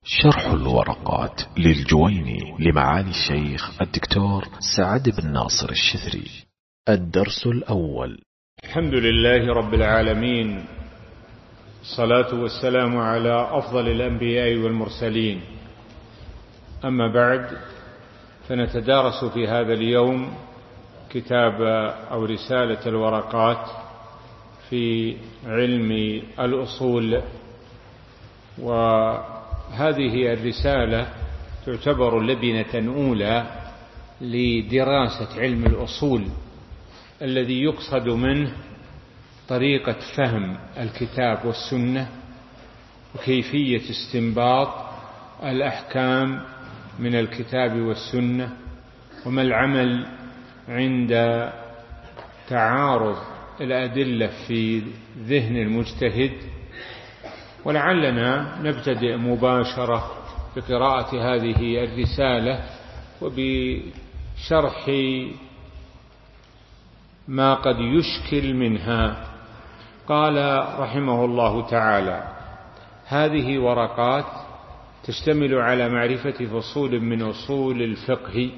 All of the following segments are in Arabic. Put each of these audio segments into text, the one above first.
شرح الورقات للجويني لمعالي الشيخ الدكتور سعد بن ناصر الشذري. الدرس الأول. الحمد لله رب العالمين، الصلاة والسلام على أفضل الأنبياء والمرسلين. أما بعد، فنتدارس في هذا اليوم كتاب أو رسالة الورقات في علم الأصول، وهذه الرسالة تعتبر لبنة أولى لدراسة علم الأصول الذي يقصد منه طريقة فهم الكتاب والسنة وكيفية استنباط الأحكام من الكتاب والسنة، وما العمل عند تعارض الأدلة في ذهن المجتهد. ولعلنا نبتدئ مباشرة بقراءة هذه الرسالة وبشرح ما قد يشكل منها. قال رحمه الله تعالى: هذه ورقات تشتمل على معرفة فصول من أصول الفقه،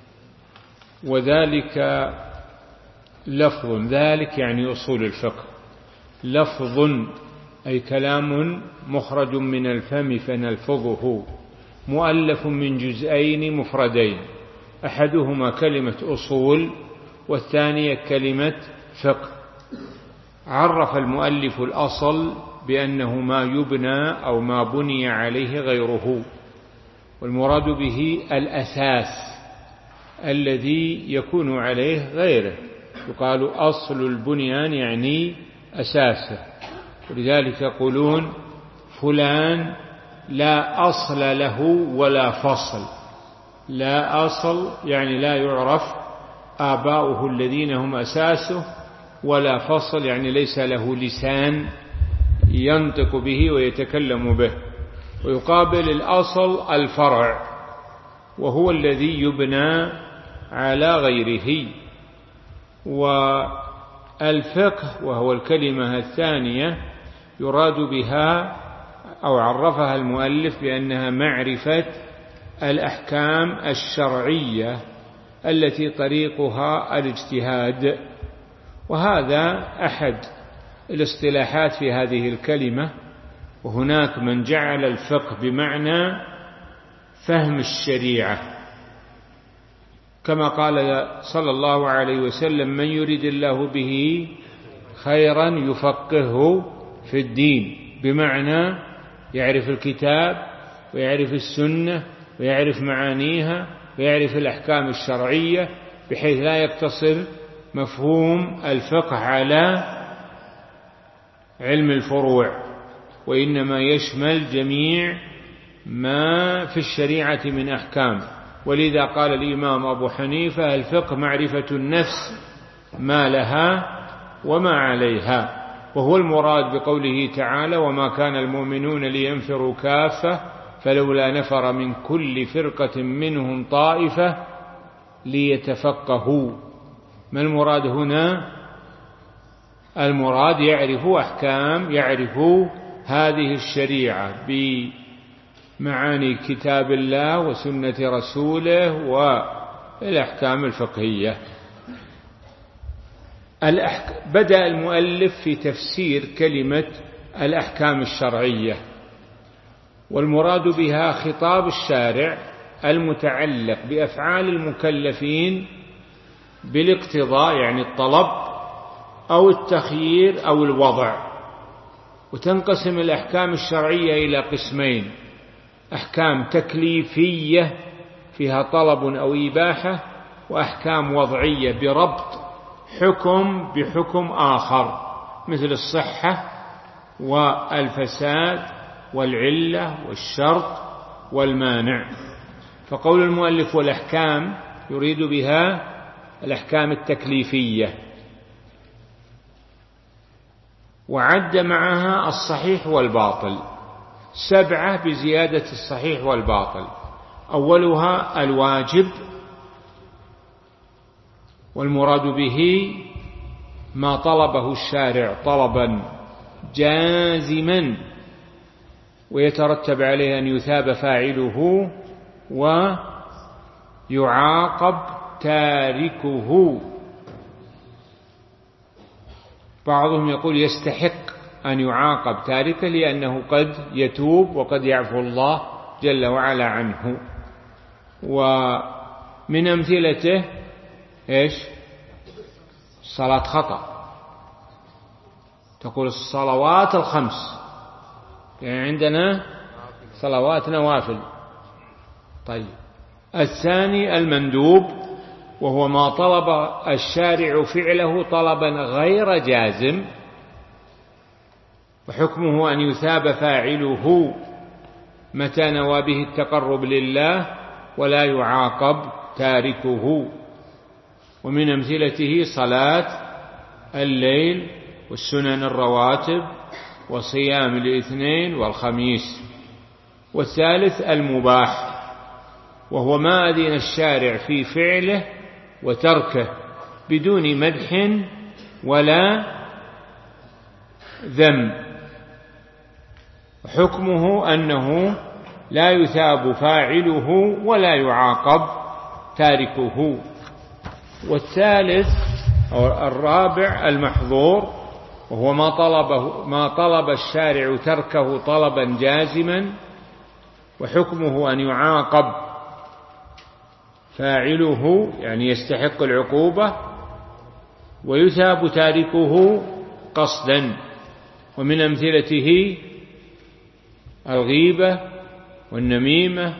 وذلك لفظ، ذلك يعني أصول الفقه، لفظ أي كلام مخرج من الفم فنلفظه، مؤلف من جزئين مفردين، أحدهما كلمة أصول والثانية كلمة فقه. عرف المؤلف الأصل بأنه ما يبنى أو ما بني عليه غيره، والمراد به الأساس الذي يكون عليه غيره، يقال أصل البنيان يعني أساسه. ولذلك يقولون فلان لا أصل له ولا فصل. لا أصل يعني لا يعرف آباؤه الذين هم أساسه، ولا فصل يعني ليس له لسان ينطق به ويتكلم به. ويقابل الأصل الفرع، وهو الذي يبنى على غيره. والفقه وهو الكلمة الثانية يراد بها أو عرفها المؤلف بأنها معرفة الأحكام الشرعية التي طريقها الاجتهاد. وهذا أحد الاصطلاحات في هذه الكلمة. وهناك من جعل الفقه بمعنى فهم الشريعة، كما قال صلى الله عليه وسلم: من يريد الله به خيرا يفقهه في الدين، بمعنى يعرف الكتاب ويعرف السنة ويعرف معانيها ويعرف الأحكام الشرعية، بحيث لا يقتصر مفهوم الفقه على علم الفروع، وإنما يشمل جميع ما في الشريعة من أحكام. ولذا قال الإمام أبو حنيفة: الفقه معرفة النفس ما لها وما عليها. وهو المراد بقوله تعالى: وما كان المؤمنون لينفروا كافة فلولا نفر من كل فرقة منهم طائفة ليتفقهوا. ما المراد هنا؟ المراد يعرفوا أحكام، يعرفوا هذه الشريعة بمعاني كتاب الله وسنة رسوله والأحكام الفقهية. بدأ المؤلف في تفسير كلمة الأحكام الشرعية، والمراد بها خطاب الشارع المتعلق بأفعال المكلفين بالاقتضاء يعني الطلب أو التخيير أو الوضع. وتنقسم الأحكام الشرعية إلى قسمين: أحكام تكليفية فيها طلب أو إباحة، وأحكام وضعية بربط حكم بحكم آخر، مثل الصحة والفساد والعلة والشرط والمانع. فقول المؤلف والأحكام يريد بها الأحكام التكليفية، وعد معها الصحيح والباطل، 7 بزيادة الصحيح والباطل. أولها الواجب، والمراد به ما طلبه الشارع طلبا جازما ويترتب عليه أن يثاب فاعله ويعاقب تاركه. بعضهم يقول يستحق أن يعاقب تاركه لأنه قد يتوب وقد يعفو الله جل وعلا عنه. ومن أمثلته إيش؟ صلاة خطأ، تقول الصلوات الخمس، يعني عندنا صلوات نوافل. طيب، الثاني المندوب، وهو ما طلب الشارع فعله طلبا غير جازم، وحكمه أن يثاب فاعله متى نوى به التقرب لله ولا يعاقب تاركه. ومن أمثلته صلاة الليل والسنن الرواتب وصيام الاثنين والخميس. والثالث المباح، وهو ما أذن الشارع في فعله وتركه بدون مدح ولا ذم، حكمه أنه لا يثاب فاعله ولا يعاقب تاركه. والثالث أو الرابع المحظور، وهو ما طلب الشارع تركه طلبا جازما، وحكمه أن يعاقب فاعله، يعني يستحق العقوبة، ويثاب تاركه قصدا. ومن أمثلته الغيبة والنميمة.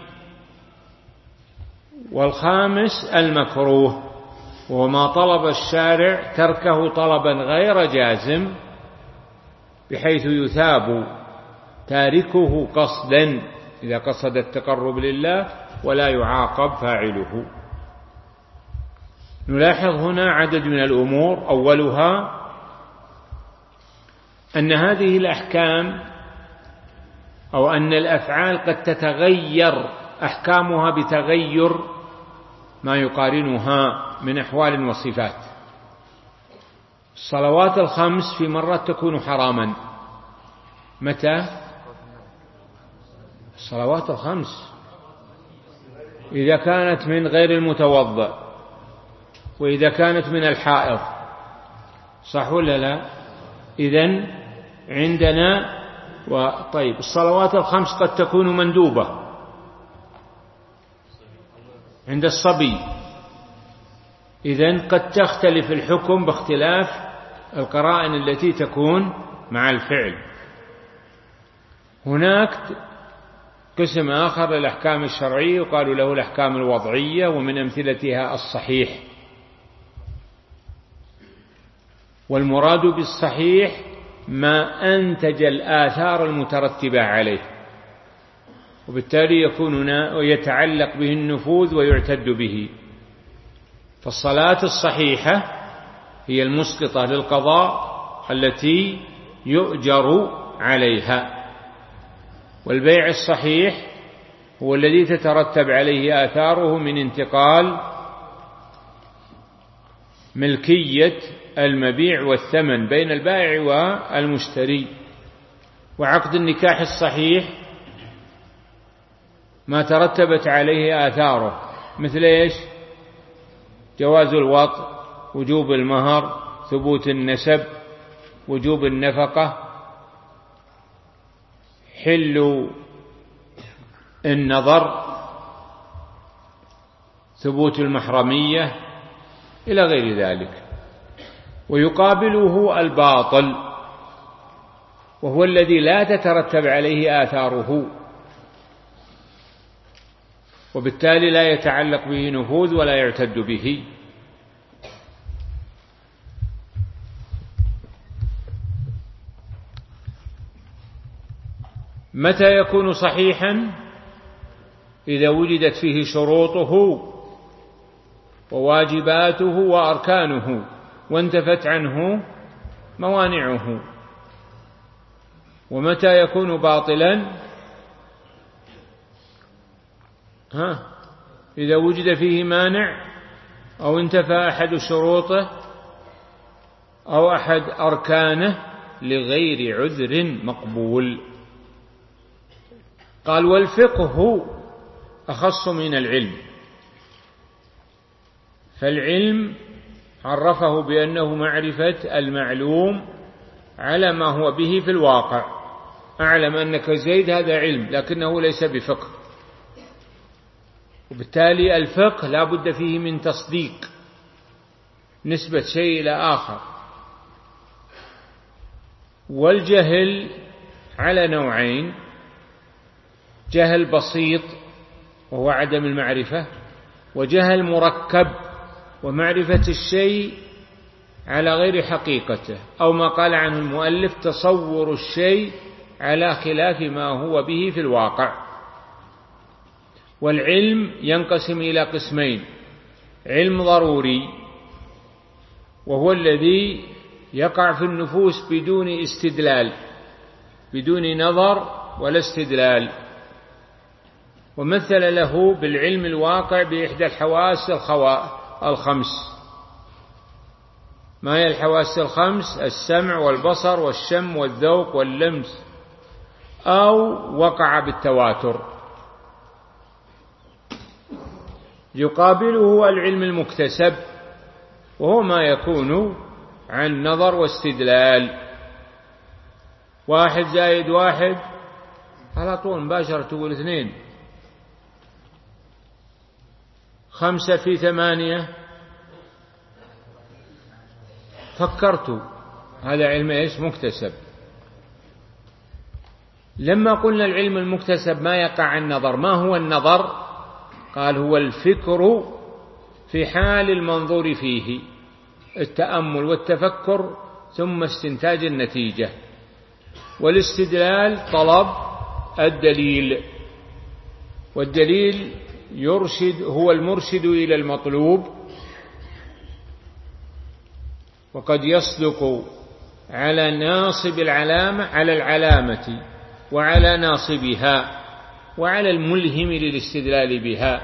والخامس المكروه، وهو ما طلب الشارع تركه طلبا غير جازم بحيث يثاب تاركه قصدا إذا قصد التقرب لله ولا يعاقب فاعله. نلاحظ هنا عدد من الأمور. أولها أن هذه الأحكام أو أن الأفعال قد تتغير أحكامها بتغير ما يقارنها من أحوال وصفات. الصلوات الخمس في مرات تكون حراما. متى؟ الصلوات الخمس إذا كانت من غير المتوضئ، وإذا كانت من الحائض، صح ولا لا؟ إذن عندنا طيب الصلوات الخمس قد تكون مندوبة عند الصبي، إذن قد تختلف الحكم باختلاف القرائن التي تكون مع الفعل. هناك قسم آخر للأحكام الشرعية يقال له الأحكام الوضعية، ومن أمثلتها الصحيح. والمراد بالصحيح ما أنتج الآثار المترتبة عليه، وبالتالي يكون ويتعلق به النفوذ ويعتد به. فالصلاة الصحيحة هي المسقطة للقضاء التي يؤجر عليها، والبيع الصحيح هو الذي تترتب عليه آثاره من انتقال ملكية المبيع والثمن بين البائع والمشتري. وعقد النكاح الصحيح ما ترتبت عليه آثاره، مثل إيش؟ جواز الوطء، وجوب المهر، ثبوت النسب، وجوب النفقة، حل النظر، ثبوت المحرمية، إلى غير ذلك. ويقابله الباطل، وهو الذي لا تترتب عليه آثاره، وبالتالي لا يتعلق به نفوذ ولا يعتد به. متى يكون صحيحا؟ إذا وجدت فيه شروطه وواجباته وأركانه وانتفت عنه موانعه. ومتى يكون باطلا؟ إذا وجد فيه مانع أو انتفى أحد شروطه أو أحد أركانه لغير عذر مقبول. قال والفقه أخص من العلم، فالعلم عرفه بأنه معرفة المعلوم على ما هو به في الواقع. أعلم أنك زيد هذا علم لكنه ليس بفقه، وبالتالي الفقه لا بد فيه من تصديق، نسبة شيء إلى آخر. والجهل على نوعين: جهل بسيط وهو عدم المعرفة، وجهل مركب ومعرفة الشيء على غير حقيقته، أو ما قال عنه المؤلف تصور الشيء على خلاف ما هو به في الواقع. والعلم ينقسم إلى قسمين: علم ضروري وهو الذي يقع في النفوس بدون استدلال، بدون نظر ولا استدلال، ومثل له بالعلم الواقع بإحدى الحواس الخمس. ما هي الحواس الخمس؟ السمع والبصر والشم والذوق واللمس، أو وقع بالتواتر. يقابله العلم المكتسب وهو ما يكون عن نظر واستدلال. 1 زائد 1 على طول مباشرة تقول 2. 5 في 8 فكرت، هذا علم ايش؟ مكتسب. لما قلنا العلم المكتسب ما يقع عن النظر، ما هو النظر؟ قال هو الفكر في حال المنظور فيه، التأمل والتفكر ثم استنتاج النتيجة. والاستدلال طلب الدليل، والدليل هو المرشد إلى المطلوب، وقد يصدق على ناصب العلامة، على العلامة وعلى ناصبها وعلى الملهم للاستدلال بها.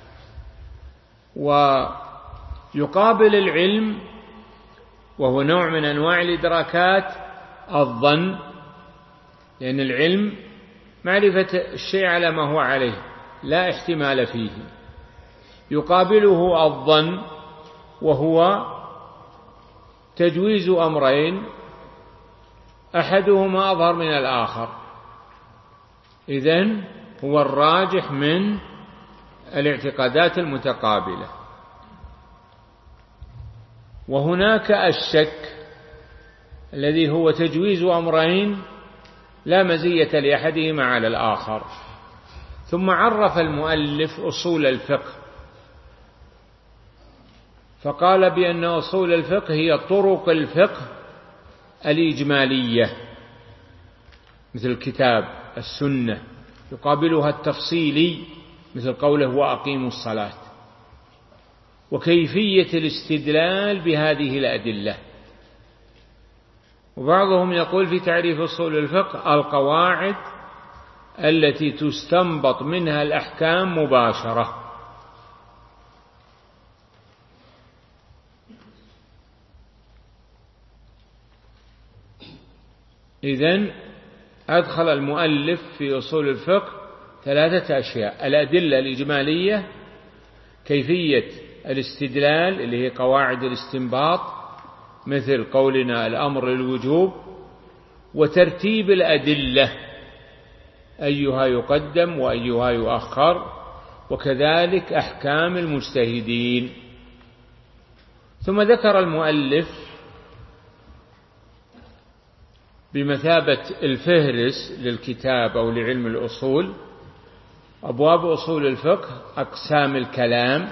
ويقابل العلم وهو نوع من أنواع الإدراكات الظن، لأن العلم معرفة الشيء على ما هو عليه لا احتمال فيه. يقابله الظن وهو تجويز أمرين أحدهما أظهر من الآخر، إذن هو الراجح من الاعتقادات المتقابلة. وهناك الشك الذي هو تجويز أمرين لا مزية لأحدهما على الآخر. ثم عرف المؤلف أصول الفقه، فقال بأن أصول الفقه هي طرق الفقه الإجمالية مثل الكتاب السنة، يقابلها التفصيلي مثل قوله وأقيموا الصلاة، وكيفية الاستدلال بهذه الأدلة. وبعضهم يقول في تعريف أصول الفقه القواعد التي تستنبط منها الأحكام مباشرة. إذن أدخل المؤلف في أصول الفقه 3 أشياء: الأدلة الإجمالية، كيفية الاستدلال اللي هي قواعد الاستنباط مثل قولنا الأمر للوجوب، وترتيب الأدلة أيها يقدم وأيها يؤخر، وكذلك أحكام المجتهدين. ثم ذكر المؤلف بمثابة الفهرس للكتاب أو لعلم الأصول أبواب أصول الفقه: أقسام الكلام،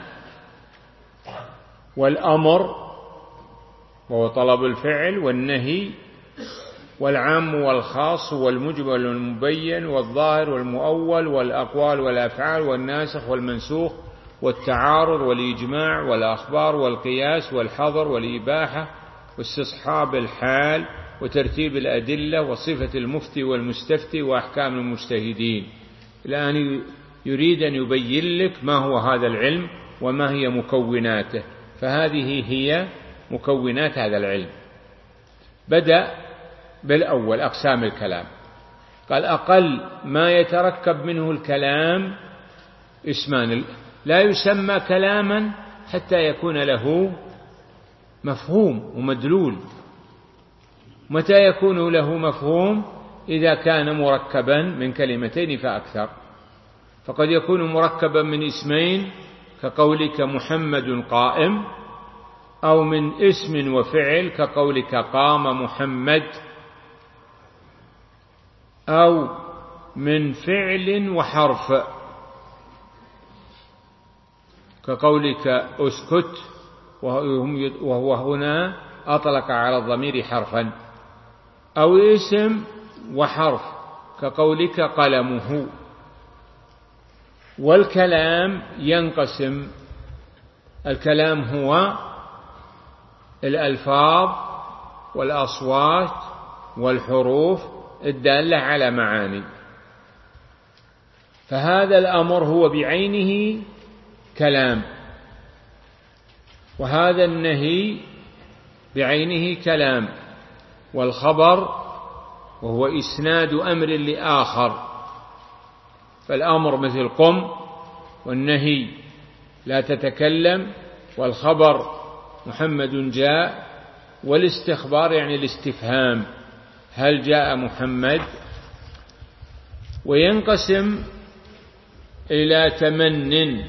والأمر وهو طلب الفعل، والنهي، والعام والخاص، والمجمل والمبين، والظاهر والمؤول، والأقوال والأفعال، والناسخ والمنسوخ، والتعارض والإجماع، والأخبار والقياس، والحظر والإباحة، واستصحاب الحال، وترتيب الأدلة، وصفة المفتي والمستفتي، وأحكام المجتهدين. الآن يريد أن يبين لك ما هو هذا العلم وما هي مكوناته، فهذه هي مكونات هذا العلم. بدأ بالأول أقسام الكلام. قال أقل ما يتركب منه الكلام اسمان، لا يسمى كلاما حتى يكون له مفهوم ومدلول. متى يكون له مفهوم؟ إذا كان مركبا من كلمتين فأكثر. فقد يكون مركبا من اسمين كقولك محمد قائم، أو من اسم وفعل كقولك قام محمد، أو من فعل وحرف كقولك اسكت، وهو هنا أطلق على الضمير حرفا، أو اسم وحرف كقولك قلمه. والكلام ينقسم، الكلام هو الألفاظ والأصوات والحروف الدالة على معاني. فهذا الأمر هو بعينه كلام، وهذا النهي بعينه كلام. والخبر وهو إسناد أمر لآخر، فالأمر مثل قم، والنهي لا تتكلم، والخبر محمد جاء، والاستخبار يعني الاستفهام هل جاء محمد. وينقسم إلى تمن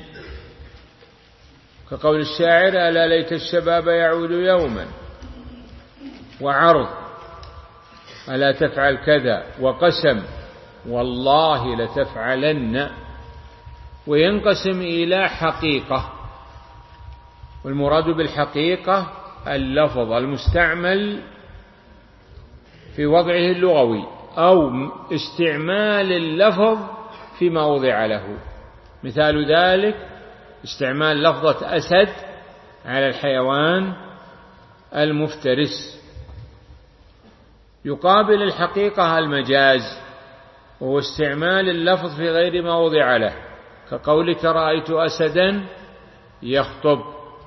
كقول الشاعر ألا ليت الشباب يعود يوما، وعرض ألا تفعل كذا، وقسم والله لتفعلن. وينقسم إلى حقيقة، والمراد بالحقيقة اللفظ المستعمل في وضعه اللغوي، أو استعمال اللفظ فيما وضع له. مثال ذلك استعمال لفظة أسد على الحيوان المفترس. يقابل الحقيقة المجاز، وهو استعمال اللفظ في غير ما وضع له، كقولك رأيت أسدا يخطب.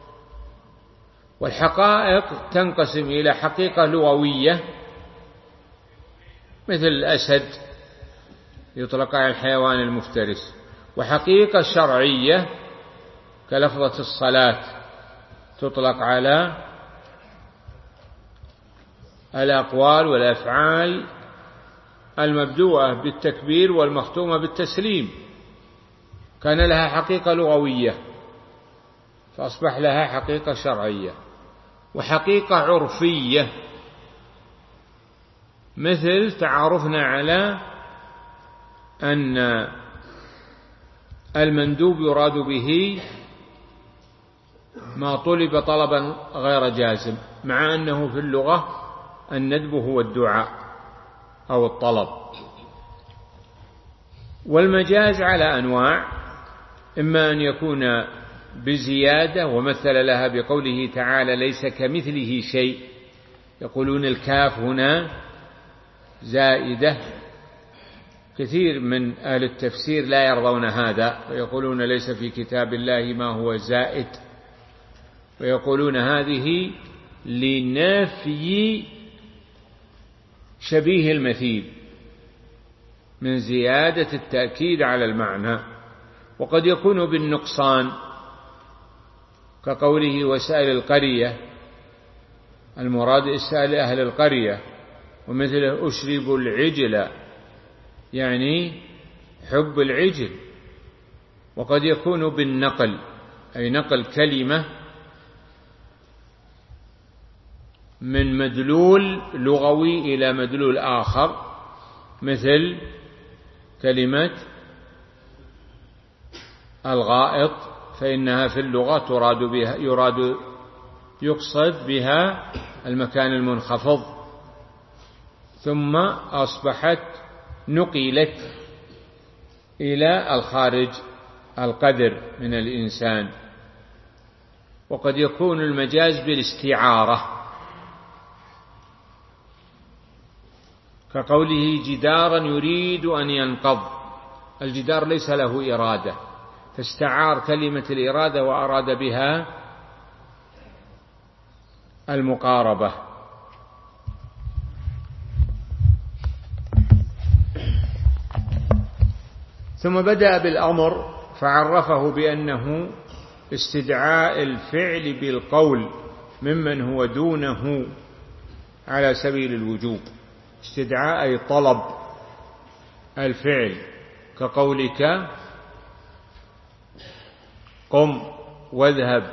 والحقائق تنقسم إلى حقيقة لغوية مثل الأسد يطلق على الحيوان المفترس، وحقيقة شرعية كلفظة الصلاة تطلق على الأقوال والأفعال المبدوءة بالتكبير والمختومة بالتسليم، كان لها حقيقة لغوية فأصبح لها حقيقة شرعية. وحقيقة عرفية مثل تعارفنا على أن المندوب يراد به ما طلب طلبا غير جازم، مع أنه في اللغة الندب هو الدعاء أو الطلب. والمجاز على أنواع، إما أن يكون بزيادة، ومثل لها بقوله تعالى ليس كمثله شيء، يقولون الكاف هنا زائدة، كثير من أهل التفسير لا يرضون هذا، ويقولون ليس في كتاب الله ما هو زائد، ويقولون هذه لنفي شبيه المثيل من زيادة التأكيد على المعنى. وقد يكون بالنقصان كقوله وسائل القرية، المراد إسائل أهل القرية، ومثله أشرب العجل يعني حب العجل. وقد يكون بالنقل، أي نقل كلمة من مدلول لغوي إلى مدلول آخر، مثل كلمة الغائط، فإنها في اللغة يقصد بها المكان المنخفض، ثم أصبحت نقلت إلى الخارج القدر من الإنسان. وقد يكون المجاز بالاستعارة كقوله جدارا يريد أن ينقض، الجدار ليس له إرادة، فاستعار كلمة الإرادة وأراد بها المقاربة. ثم بدأ بالأمر فعرفه بأنه استدعاء الفعل بالقول ممن هو دونه على سبيل الوجوب. استدعاء أي طلب الفعل، كقولك قم واذهب،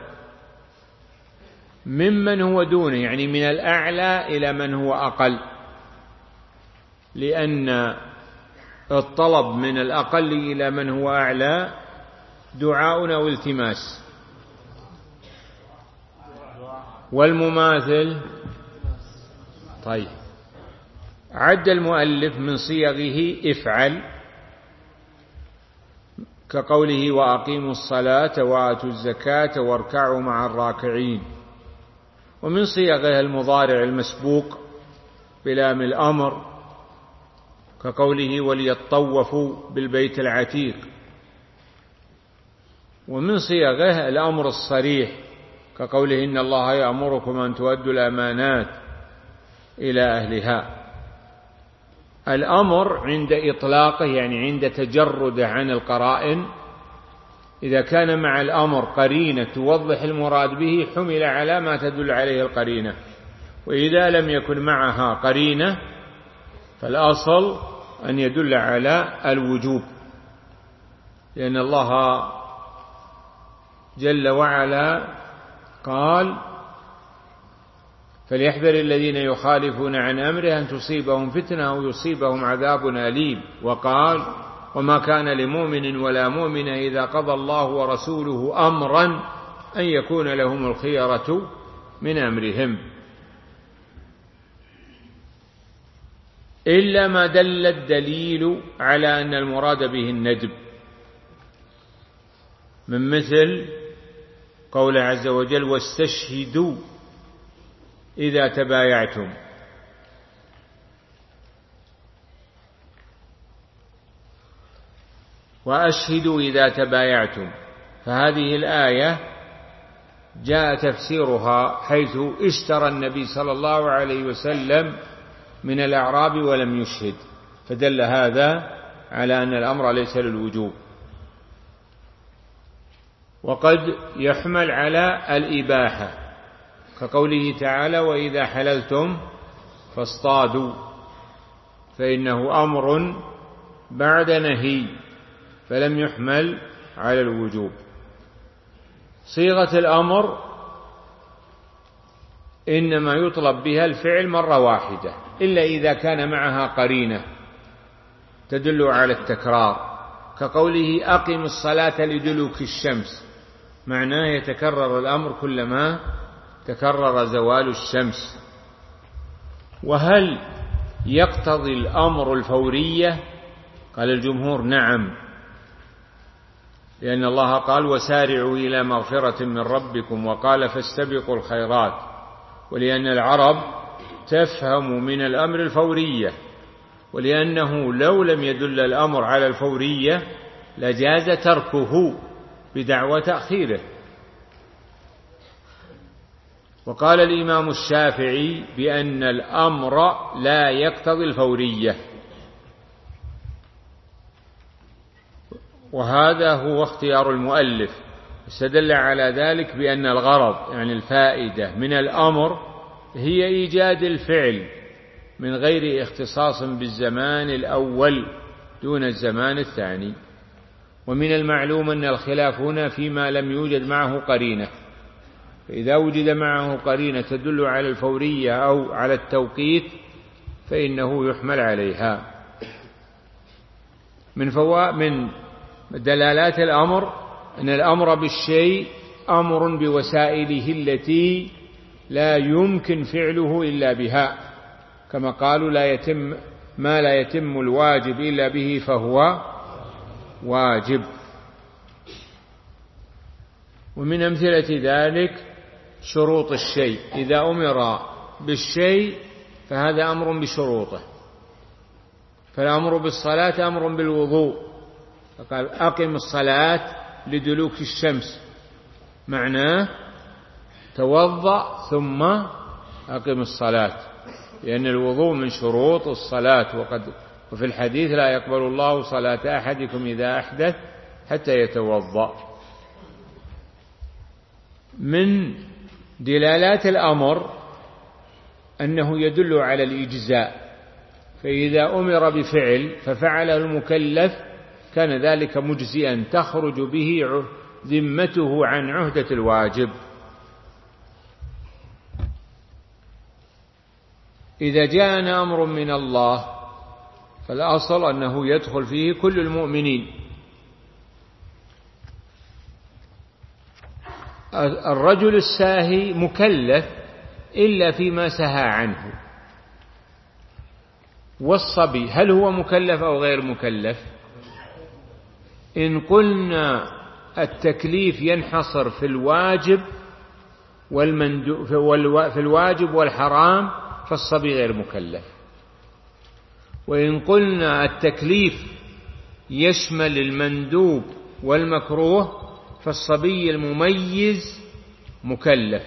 ممن هو دونه يعني من الأعلى إلى من هو أقل، لأن الطلب من الأقل إلى من هو أعلى دعاء أو التماس، والمماثل طيب عد المؤلف من صيغه افعل، كقوله وأقيموا الصلاة وآتوا الزكاة واركعوا مع الراكعين. ومن صيغه المضارع المسبوق بلام الأمر، كقوله وليطوفوا بالبيت العتيق. ومن صيغه الأمر الصريح، كقوله إن الله يأمركم أن تؤدوا الأمانات إلى أهلها. الأمر عند إطلاقه يعني عند تجرده عن القرائن، إذا كان مع الأمر قرينة توضح المراد به حمل على ما تدل عليه القرينة، وإذا لم يكن معها قرينة فالأصل أن يدل على الوجوب، لأن الله جل وعلا قال فليحذر الذين يخالفون عن أمره أن تصيبهم فتنة أو يصيبهم عذاب أليم. وقال وما كان لمؤمن ولا مؤمنة إذا قضى الله ورسوله أمرا أن يكون لهم الخيرة من أمرهم، إلا ما دل الدليل على أن المراد به الندب، من مثل قول عز وجل واستشهدوا إذا تبايعتم. وأشهدوا إذا تبايعتم، فهذه الآية جاء تفسيرها حيث اشترى النبي صلى الله عليه وسلم من الأعراب ولم يشهد، فدل هذا على أن الأمر ليس للوجوب. وقد يحمل على الإباحة، كقوله تعالى وإذا حللتم فاصطادوا، فإنه أمر بعد نهي فلم يحمل على الوجوب. صيغة الأمر إنما يطلب بها الفعل مرة واحدة، إلا إذا كان معها قرينة تدل على التكرار، كقوله أقم الصلاة لدلوك الشمس، معناه يتكرر الأمر كلما تكرر زوال الشمس. وهل يقتضي الأمر الفورية؟ قال الجمهور نعم، لأن الله قال وسارعوا إلى مغفرة من ربكم، وقال فاستبقوا الخيرات، ولأن العرب تفهم من الأمر الفورية، ولأنه لو لم يدل الأمر على الفورية لجاز تركه بدعوى تأخيره. وقال الإمام الشافعي بأن الأمر لا يقتضي الفورية، وهذا هو اختيار المؤلف، استدل على ذلك بأن الغرض يعني الفائدة من الأمر هي إيجاد الفعل من غير اختصاص بالزمان الأول دون الزمان الثاني. ومن المعلوم أن الخلاف هنا فيما لم يوجد معه قرينة، فإذا وجد معه قرينة تدل على الفورية أو على التوقيت فإنه يحمل عليها. من دلالات الأمر أن الأمر بالشيء أمر بوسائله التي لا يمكن فعله إلا بها، كما قالوا ما لا يتم الواجب إلا به فهو واجب. ومن أمثلة ذلك شروط الشيء، إذا أمر بالشيء فهذا أمر بشروطه، فالأمر بالصلاة أمر بالوضوء، فقال أقم الصلاة لدلوك الشمس، معناه توضأ ثم أقم الصلاة، لأن الوضوء من شروط الصلاة، وقد وفي الحديث لا يقبل الله صلاة أحدكم إذا أحدث حتى يتوضأ. من دلالات الأمر أنه يدل على الإجزاء، فإذا أمر بفعل ففعله المكلف كان ذلك مجزئا تخرج به ذمته عن عهدة الواجب. إذا جاءنا أمر من الله فالأصل أنه يدخل فيه كل المؤمنين. الرجل الساهي مكلف إلا فيما سهى عنه، والصبي هل هو مكلف أو غير مكلف؟ إن قلنا التكليف ينحصر في الواجب في الواجب والحرام فالصبي غير مكلف، وإن قلنا التكليف يشمل المندوب والمكروه فالصبي المميز مكلف،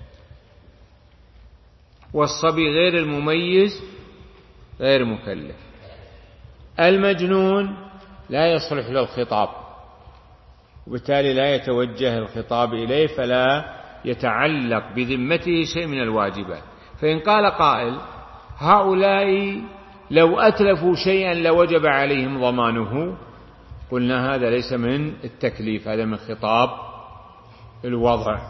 والصبي غير المميز غير مكلف. المجنون لا يصلح له الخطاب، وبالتالي لا يتوجه الخطاب إليه، فلا يتعلق بذمته شيء من الواجبات. فإن قال قائل هؤلاء لو أتلفوا شيئا لوجب عليهم ضمانه، قلنا هذا ليس من التكليف، هذا من خطاب الوضع.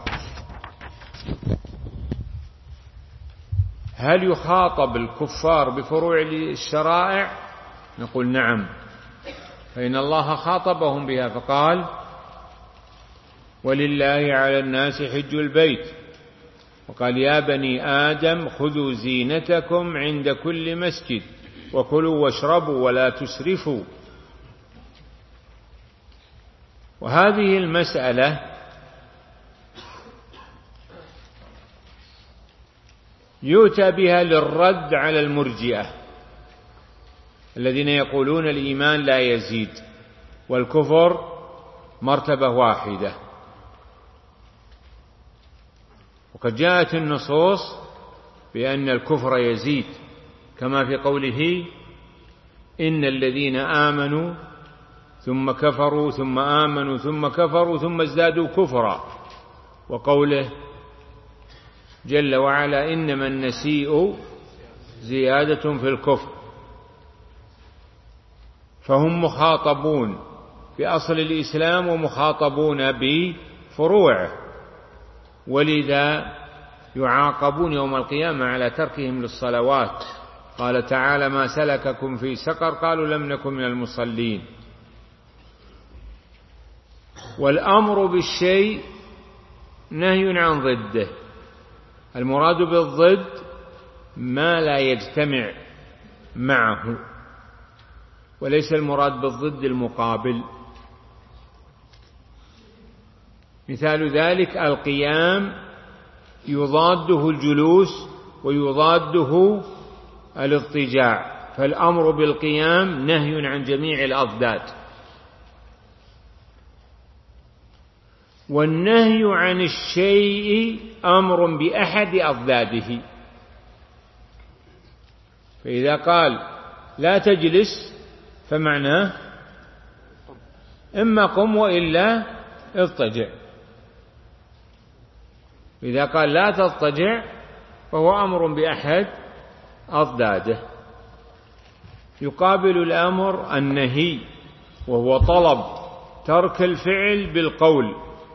هل يخاطب الكفار بفروع الشرائع؟ نقول نعم، فإن الله خاطبهم بها فقال ولله على الناس حج البيت، وقال يا بني آدم خذوا زينتكم عند كل مسجد وكلوا واشربوا ولا تسرفوا. وهذه المسألة يؤتى بها للرد على المرجئة الذين يقولون الإيمان لا يزيد والكفر مرتبة واحدة. وقد جاءت النصوص بأن الكفر يزيد، كما في قوله إن الذين آمنوا ثم كفروا ثم آمنوا ثم كفروا ثم ازدادوا كفرا، وقوله جل وعلا إنما النسيء زيادة في الكفر. فهم مخاطبون بأصل الإسلام ومخاطبون بفروعه، ولذا يعاقبون يوم القيامة على تركهم للصلوات. قال تعالى ما سلككم في سقر قالوا لم نكن من المصلين. والأمر بالشيء نهي عن ضده، المراد بالضد ما لا يجتمع معه، وليس المراد بالضد المقابل. مثال ذلك القيام يضاده الجلوس ويضاده الاضطجاع، فالأمر بالقيام نهي عن جميع الأضداد، والنهي عن الشيء أمر بأحد أضداده. فإذا قال لا تجلس فمعناه إما قم وإلا اضطجع، إذا قال لا تضطجع فهو أمر بأحد أضداده. يقابل الأمر النهي وهو طلب ترك الفعل بالقول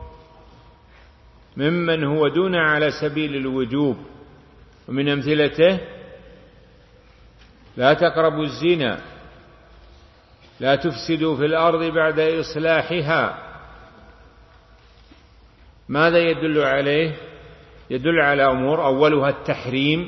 ممن هو دون على سبيل الوجوب، ومن أمثلته لا تقربوا الزنا، لا تفسدوا في الأرض بعد إصلاحها. ماذا يدل عليه؟ يدل على أمور أولها التحريم،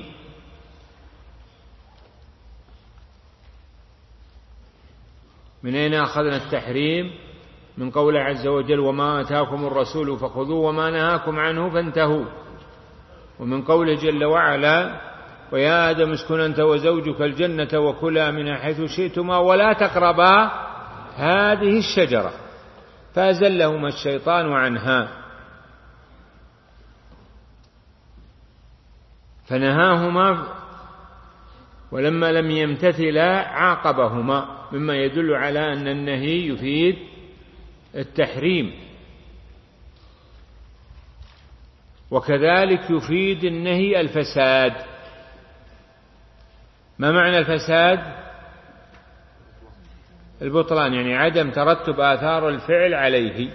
من أين أخذنا التحريم؟ من قول عز وجل وما آتاكم الرسول فخذوه وما نهاكم عنه فانتهوا، ومن قوله جل وعلا ويا آدم اسكن أنت وزوجك الجنة وكلا منها حيث شئتما ولا تقربا هذه الشجرة فأزلهما الشيطان عنها، فنهاهما ولما لم يمتثلا عاقبهما، مما يدل على أن النهي يفيد التحريم. وكذلك يفيد النهي الفساد. ما معنى الفساد؟ البطلان، يعني عدم ترتب آثار الفعل عليه.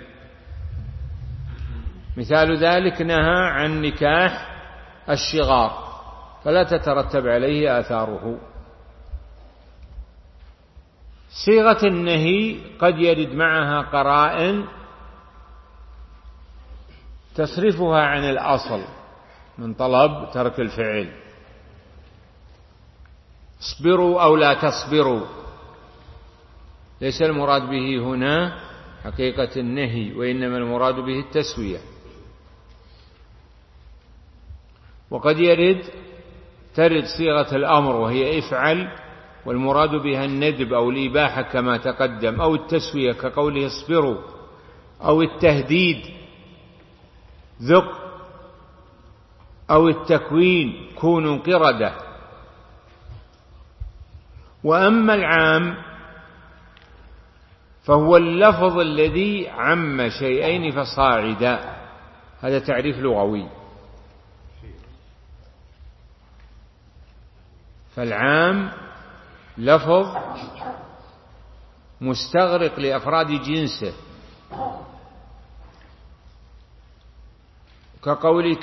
مثال ذلك نهى عن نكاح الشغار فلا تترتب عليه آثاره. صيغة النهي قد يرد معها قرائن تصرفها عن الأصل من طلب ترك الفعل. اصبروا أو لا تصبروا، ليس المراد به هنا حقيقة النهي، وإنما المراد به التسوية. وقد ترد صيغة الأمر وهي افعل، والمراد بها الندب أو الإباحة كما تقدم، أو التسوية كقوله اصبروا، أو التهديد ذق، أو التكوين كونوا قردة. وأما العام فهو اللفظ الذي عم شيئين فصاعدا، هذا تعريف لغوي. فالعام لفظ مستغرق لأفراد جنسه، كقولك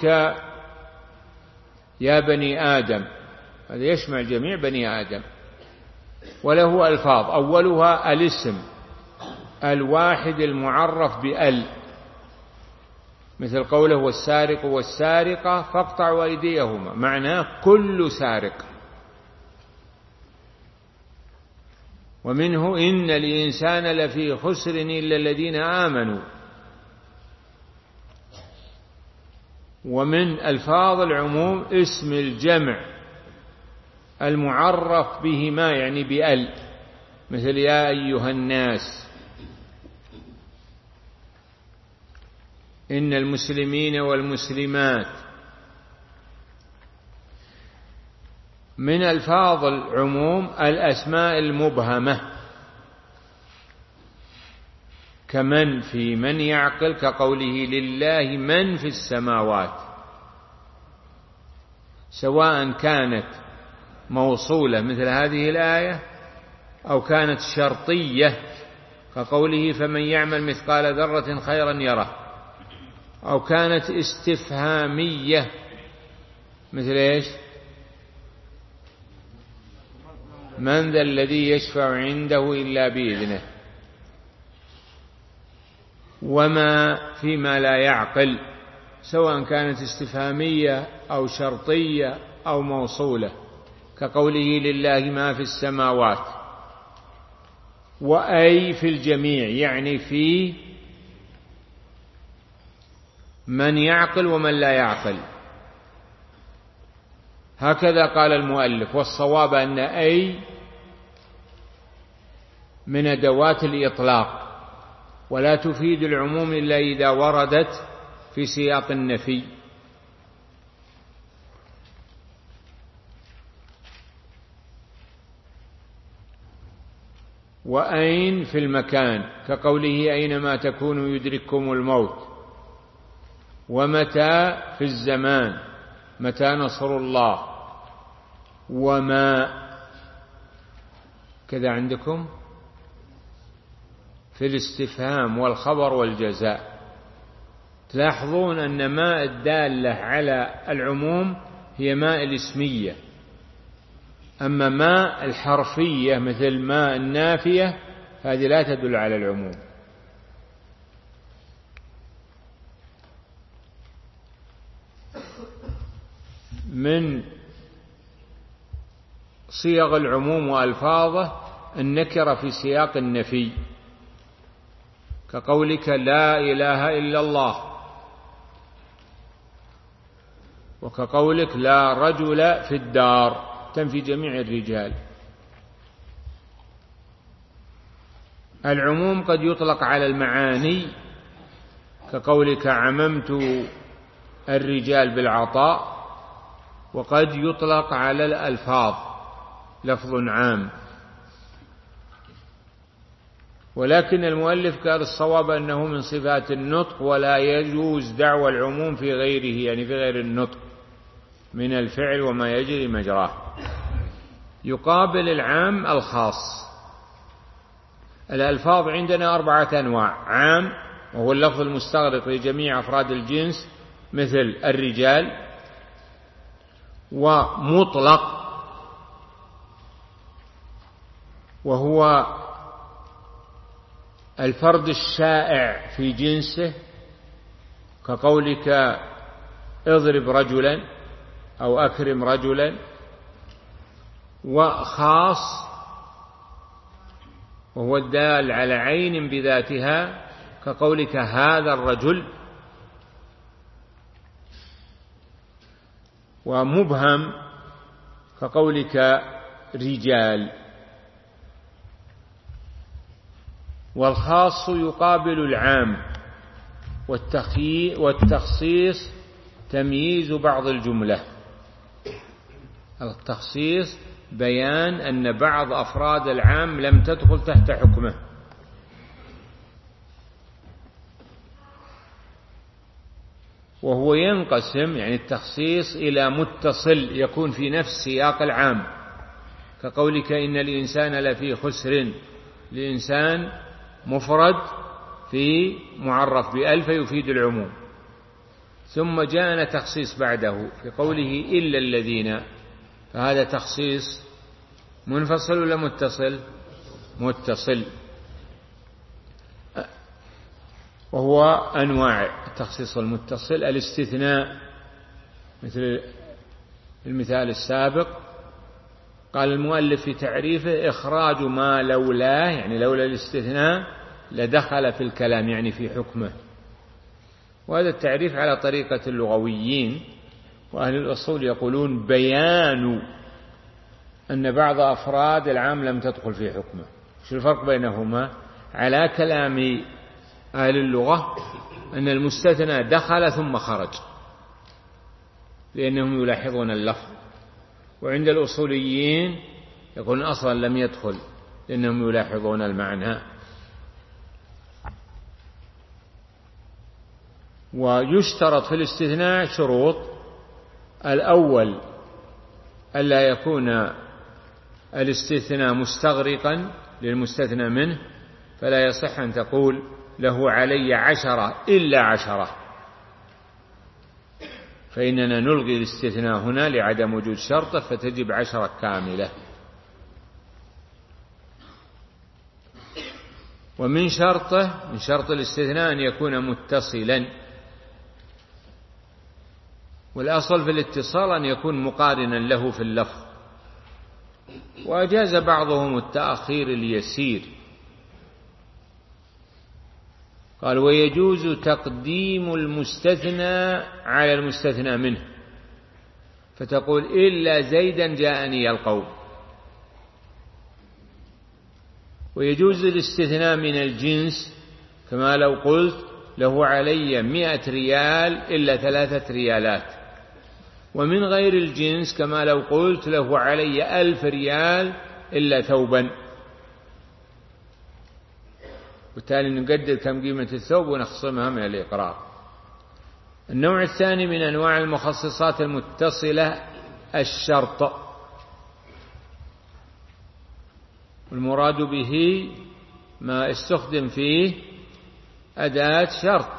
يا بني آدم، هذا يشمل جميع بني آدم. وله ألفاظ، أولها الاسم الواحد المعرف بأل، مثل قوله والسارق والسارقة فاقطعوا أيديهما، معناه كل سارق. ومنه إن الإنسان لفي خسر إلا الذين آمنوا. ومن ألفاظ العموم اسم الجمع المعرف بهما، يعني بأل، مثل يا أيها الناس، إن المسلمين والمسلمات. من ألفاظ العموم الأسماء المبهمة، كمن في من يعقل، كقوله لله من في السماوات، سواء كانت موصولة مثل هذه الآية أو كانت شرطية كقوله فمن يعمل مثقال ذرة خيرا يره، أو كانت استفهامية مثل إيش؟ من ذا الذي يشفع عنده إلا بإذنه، وما فيما لا يعقل، سواء كانت استفهامية أو شرطية أو موصولة، كقوله لله ما في السماوات. وأي في الجميع، يعني في من يعقل ومن لا يعقل. هكذا قال المؤلف، والصواب أن أي من أدوات الإطلاق، ولا تفيد العموم إلا إذا وردت في سياق النفي. وأين في المكان، كقوله أينما تكونوا يدرككم الموت. ومتى في الزمان، متى نصر الله. وما كذا عندكم في الاستفهام والخبر والجزاء. تلاحظون أن ماء الدالة على العموم هي ماء الاسمية، أما ماء الحرفية مثل ماء النافية هذه لا تدل على العموم. من صيغ العموم وألفاظه النكرة في سياق النفي، كقولك لا إله إلا الله، وكقولك لا رجل في الدار، تنفي جميع الرجال. العموم قد يطلق على المعاني، كقولك عممت الرجال بالعطاء، وقد يطلق على الألفاظ، لفظ عام. ولكن المؤلف قال الصواب أنه من صفات النطق، ولا يجوز دعوى العموم في غيره، يعني في غير النطق من الفعل وما يجري مجراه. يقابل العام الخاص. الألفاظ عندنا 4 أنواع: عام وهو اللفظ المستغرق لجميع أفراد الجنس مثل الرجال، ومطلق وهو الفرد الشائع في جنسه كقولك اضرب رجلا أو أكرم رجلا. وخاص وهو الدال على عين بذاتها كقولك هذا الرجل. ومبهم كقولك رجال. والخاص يقابل العام، والتخصيص تمييز بعض الجملة. التخصيص بيان أن بعض أفراد العام لم تدخل تحت حكمه. وهو ينقسم يعني التخصيص إلى متصل يكون في نفس سياق العام كقولك إن الإنسان لفي خسر، الإنسان مفرد في معرف بألف يفيد العموم. ثم جاءنا تخصيص بعده في قوله إلا الذين، فهذا تخصيص منفصل ولا متصل؟ متصل. وهو أنواع التخصيص المتصل: الاستثناء مثل المثال السابق. قال المؤلف في تعريفه: إخراج ما لولاه، يعني لولا الاستثناء لدخل في الكلام يعني في حكمه. وهذا التعريف على طريقة اللغويين، وأهل الأصول يقولون بيان أن بعض أفراد العام لم تدخل في حكمه. شو الفرق بينهما؟ على كلام أهل اللغة أن المستثنى دخل ثم خرج لأنهم يلاحظون اللفظ، وعند الأصوليين يقولون أصلا لم يدخل لأنهم يلاحظون المعنى. ويشترط في الاستثناء شروط: الأول ألا يكون الاستثناء مستغرقا للمستثنى منه، فلا يصح أن تقول له علي 10 إلا 10، فإننا نلغي الاستثناء هنا لعدم وجود شرطه فتجب 10 كاملة. ومن شرطه من شرط الاستثناء أن يكون متصلا، والأصل في الاتصال أن يكون مقارنا له في اللفظ. وأجاز بعضهم التأخير اليسير، قال: ويجوز تقديم المستثنى على المستثنى منه، فتقول إلا زيدا جاءني القوم. ويجوز الاستثناء من الجنس، كما لو قلت له علي 100 ريال إلا 3 ريالات. ومن غير الجنس، كما لو قلت له علي 1000 ريال إلا ثوبا. وبالتالي نقدر كم قيمة الثوب ونخصمها من الإقرار. النوع الثاني من أنواع المخصصات المتصلة الشرط، والمراد به ما استخدم فيه أداة شرط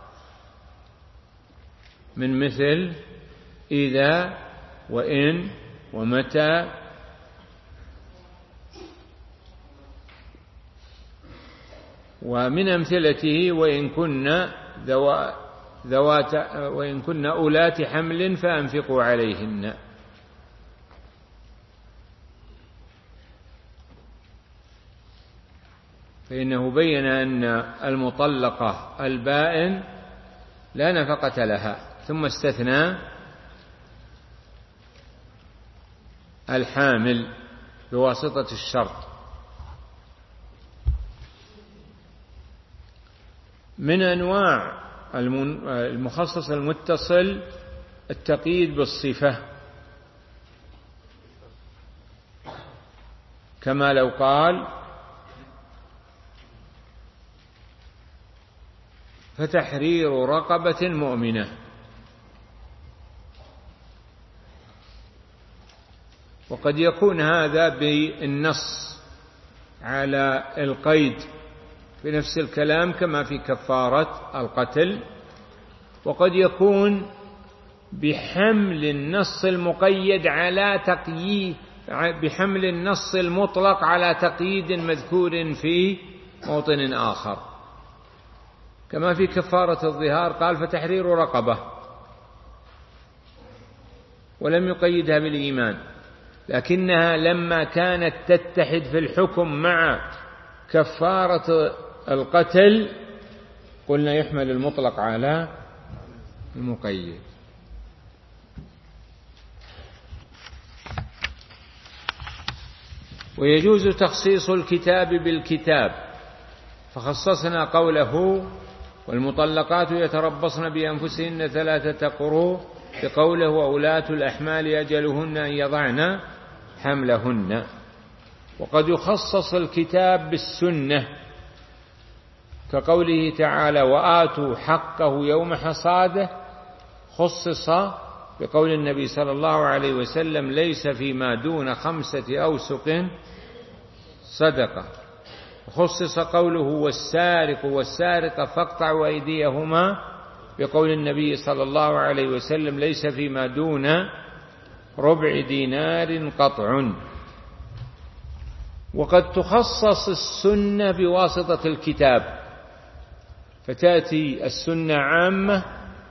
من مثل إذا وإن ومتى. ومن أمثلته: وإن كن أولات حمل فأنفقوا عليهن. فإنه بين أن المطلقة البائن لا نفقة لها، ثم استثنى الحامل بواسطة الشرط. من أنواع المخصص المتصل التقييد بالصفة، كما لو قال فتحرير رقبة مؤمنة. وقد يكون هذا بالنص على القيد في نفس الكلام كما في كفارة القتل، وقد يكون بحمل النص المقيد على تقييد، بحمل النص المطلق على تقييد مذكور في موطن آخر، كما في كفارة الظهار قال فتحرير رقبة ولم يقيدها بالإيمان، لكنها لما كانت تتحد في الحكم مع كفارة القتل قلنا يحمل المطلق على المقيد. ويجوز تخصيص الكتاب بالكتاب، فخصصنا قوله والمطلقات يتربصن بأنفسهن 3 قروء بقوله وأولاة الأحمال أجلهن أن يضعن حملهن. وقد يخصص الكتاب بالسنة كقوله تعالى وآتوا حقه يوم حصاده، خصص بقول النبي صلى الله عليه وسلم ليس فيما دون 5 أوسق صدقة. خصص قوله والسارق والسارقة فاقطعوا أيديهما بقول النبي صلى الله عليه وسلم ليس فيما دون ربع دينار قطع. وقد تخصص السنة بواسطة الكتاب، فتأتي السنة عامة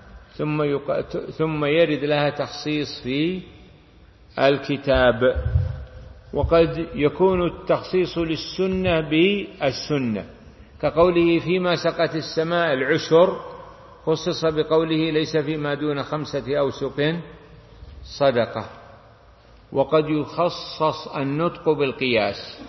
ثم يرد لها تخصيص في الكتاب. وقد يكون التخصيص للسنة بالسنة كقوله فيما سقت السماء العشر، خصص بقوله ليس فيما دون 5 أوسق صدقة. وقد يخصص النطق بالقياس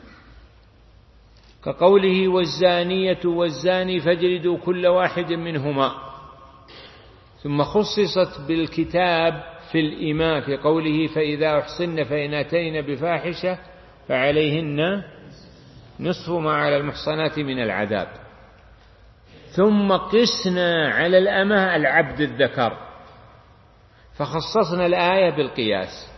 كقوله والزانية والزاني فاجلدوا كل واحد منهما، ثم خصصت بالكتاب في الإماء في قوله فإذا أحصن فإن أتين بفاحشة فعليهن نصف ما على المحصنات من العذاب. ثم قسنا على الأمة العبد الذكر، فخصصنا الآية بالقياس.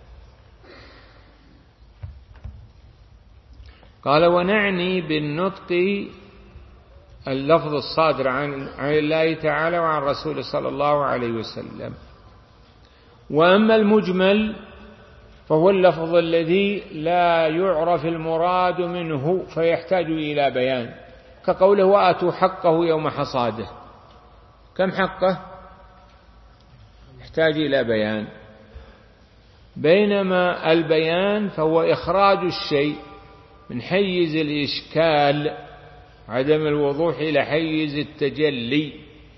قال ونعني بالنطق اللفظ الصادر عن الله تعالى وعن رسوله صلى الله عليه وسلم. وأما المجمل فهو اللفظ الذي لا يعرف المراد منه فيحتاج إلى بيان، كقوله وآتوا حقه يوم حصاده. كم حقه؟ يحتاج إلى بيان. بينما البيان فهو إخراج الشيء من حيز الإشكال عدم الوضوح إلى حيز التجلي،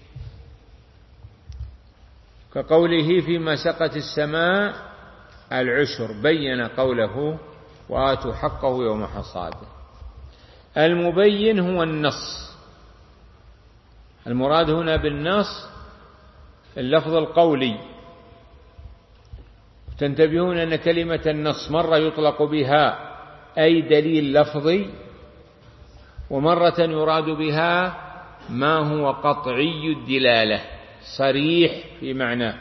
كقوله فيما سقت السماء العشر، بين قوله وآتوا حقه يوم حصاده. المبين هو النص، المراد هنا بالنص اللفظ القولي. تنتبهون أن كلمة النص مرة يطلق بها أي دليل لفظي، ومرة يراد بها ما هو قطعي الدلالة صريح في معناه.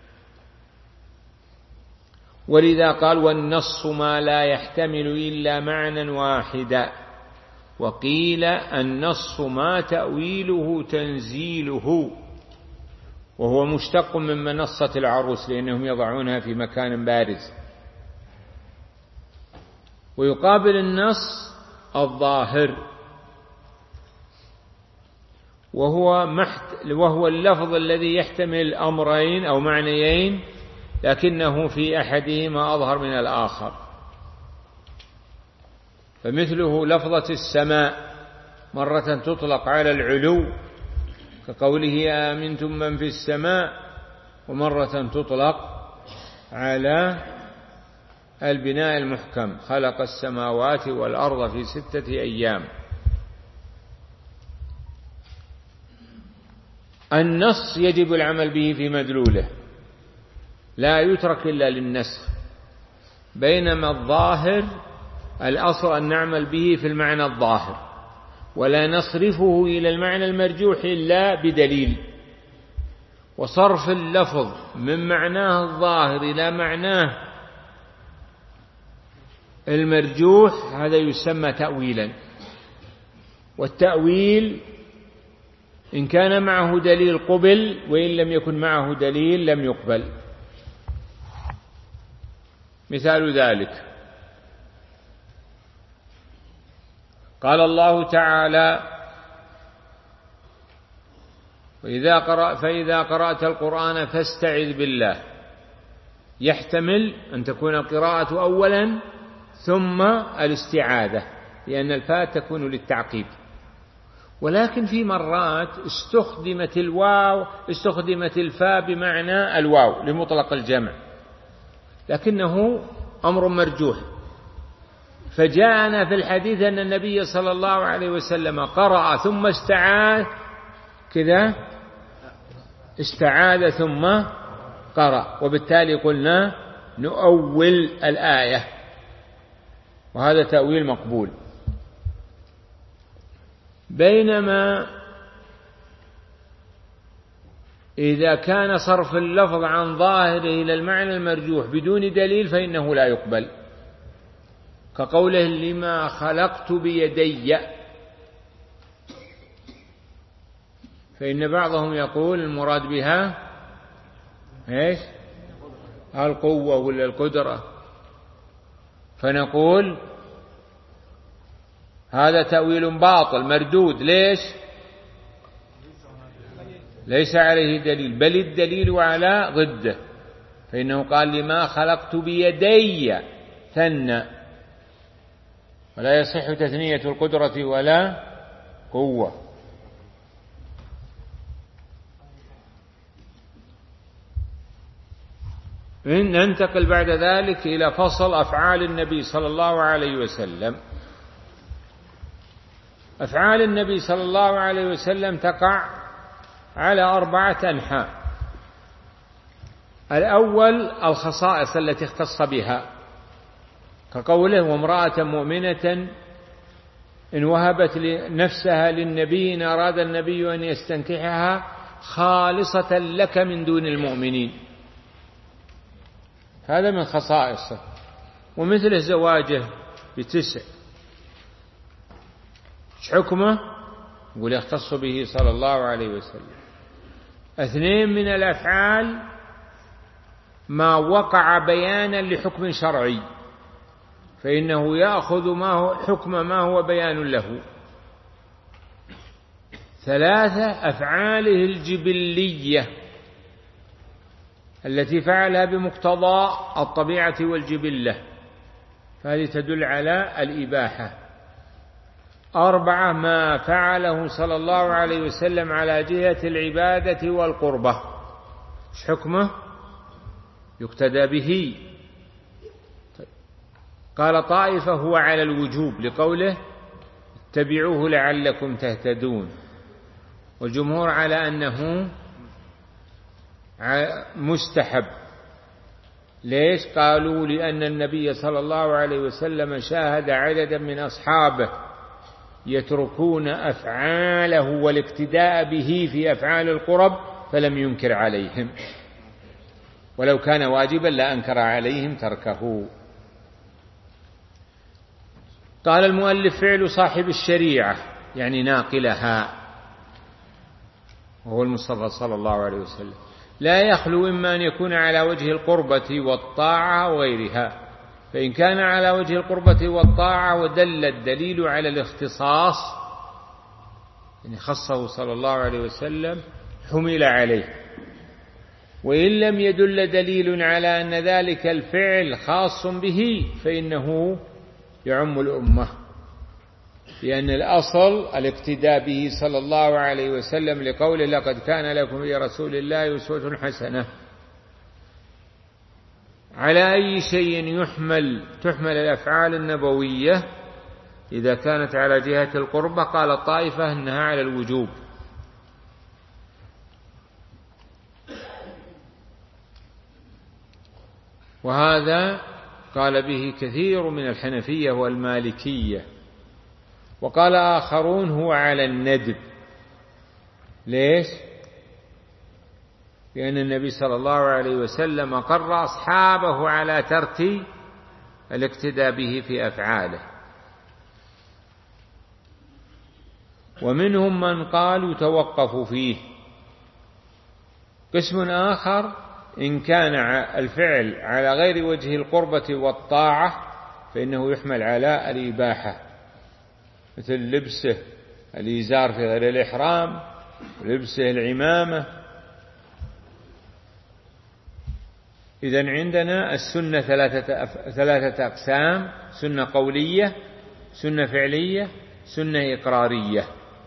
ولذا قال والنص ما لا يحتمل إلا معنى واحدا، وقيل النص ما تأويله تنزيله، وهو مشتق من منصة العروس لأنهم يضعونها في مكان بارز. ويقابل النص الظاهر، وهو اللفظ الذي يحتمل أمرين أو معنيين لكنه في أحدهما أظهر من الآخر. فمثله لفظة السماء مرة تطلق على العلو كقوله آمنتم من في السماء، ومرة تطلق على البناء المحكم خلق السماوات والأرض في 6 أيام. النص يجب العمل به في مدلوله، لا يترك إلا للنسخ، بينما الظاهر الأصل أن نعمل به في المعنى الظاهر، ولا نصرفه إلى المعنى المرجوح إلا بدليل. وصرف اللفظ من معناه الظاهر إلى معناه المرجوح هذا يسمى تأويلا. والتأويل إن كان معه دليل قبل، وإن لم يكن معه دليل لم يقبل. مثال ذلك قال الله تعالى: فإذا قرأت القرآن فاستعذ بالله. يحتمل أن تكون القراءة أولا ثم الاستعاذة، لأن الفاء تكون للتعقيب. ولكن في مرات استخدمت الفاء بمعنى الواو لمطلق الجمع، لكنه أمر مرجوح. فجاءنا في الحديث أن النبي صلى الله عليه وسلم قرأ ثم استعاذ كذا، استعاذ ثم قرأ، وبالتالي قلنا نؤول الآية، وهذا تأويل مقبول. بينما إذا كان صرف اللفظ عن ظاهره إلى المعنى المرجوح بدون دليل فإنه لا يقبل، كقوله: لما خلقت بيدي. فإن بعضهم يقول المراد بها إيش؟ القوة ولا القدرة، فنقول هذا تأويل باطل مردود. ليش؟ ليس عليه دليل، بل الدليل على ضده، فإنه قال: لما خلقت بيدي ثنى، ولا يصح تثنية القدرة ولا قوة. ننتقل بعد ذلك إلى فصل أفعال النبي صلى الله عليه وسلم. أفعال النبي صلى الله عليه وسلم تقع على 4 أنحاء. الأول الخصائص التي اختص بها، كقوله: وامرأة مؤمنة إن وهبت نفسها للنبي إن أراد النبي أن يستنكحها خالصة لك من دون المؤمنين. هذا من خصائصه. ومثل زواجه ب9، ايش حكمه؟ يقول يختص به صلى الله عليه وسلم. 2 من الأفعال ما وقع بيانا لحكم شرعي، فإنه يأخذ حكم ما هو بيان له. 3 أفعاله الجبلية التي فعلها بمقتضى الطبيعة والجبلة، فهذه تدل على الإباحة. 4 ما فعله صلى الله عليه وسلم على جهة العبادة والقربة، ايش حكمه؟ يقتدى به. قال طائفة: هو على الوجوب، لقوله: اتبعوه لعلكم تهتدون. والجمهور على أنه مستحب. ليش؟ قالوا: لأن النبي صلى الله عليه وسلم شاهد عددا من أصحابه يتركون أفعاله والاقتداء به في أفعال القرب فلم ينكر عليهم، ولو كان واجبا لأنكر عليهم تركه. قال المؤلف: فعل صاحب الشريعة يعني ناقلها، وهو المصطفى صلى الله عليه وسلم، لا يخلو إما أن يكون على وجه القربة والطاعة وغيرها. فإن كان على وجه القربة والطاعة ودل الدليل على الاختصاص، يعني خصه صلى الله عليه وسلم، حمل عليه. وإن لم يدل دليل على أن ذلك الفعل خاص به فإنه يعم الأمة، لأن الأصل الاقتداء به صلى الله عليه وسلم، لقوله: لقد كان لكم في رسول الله أسوة حسنة. على أي شيء تحمل الأفعال النبوية إذا كانت على جهة القربة؟ قال الطائفة أنها على الوجوب. وهذا قال به كثير من الحنفية والمالكية، وقال آخرون هو على الندب. ليش؟ لأن النبي صلى الله عليه وسلم أقر أصحابه على ترك الاقتداء به في أفعاله. ومنهم من قال يتوقف فيه. قسم آخر إن كان الفعل على غير وجه القربة والطاعة فإنه يحمل على الإباحة، مثل لبسه الإزار في غير الإحرام، لبسه العمامة. إذن عندنا السنة ثلاثة أقسام: سنة قولية، سنة فعلية، سنة إقرارية.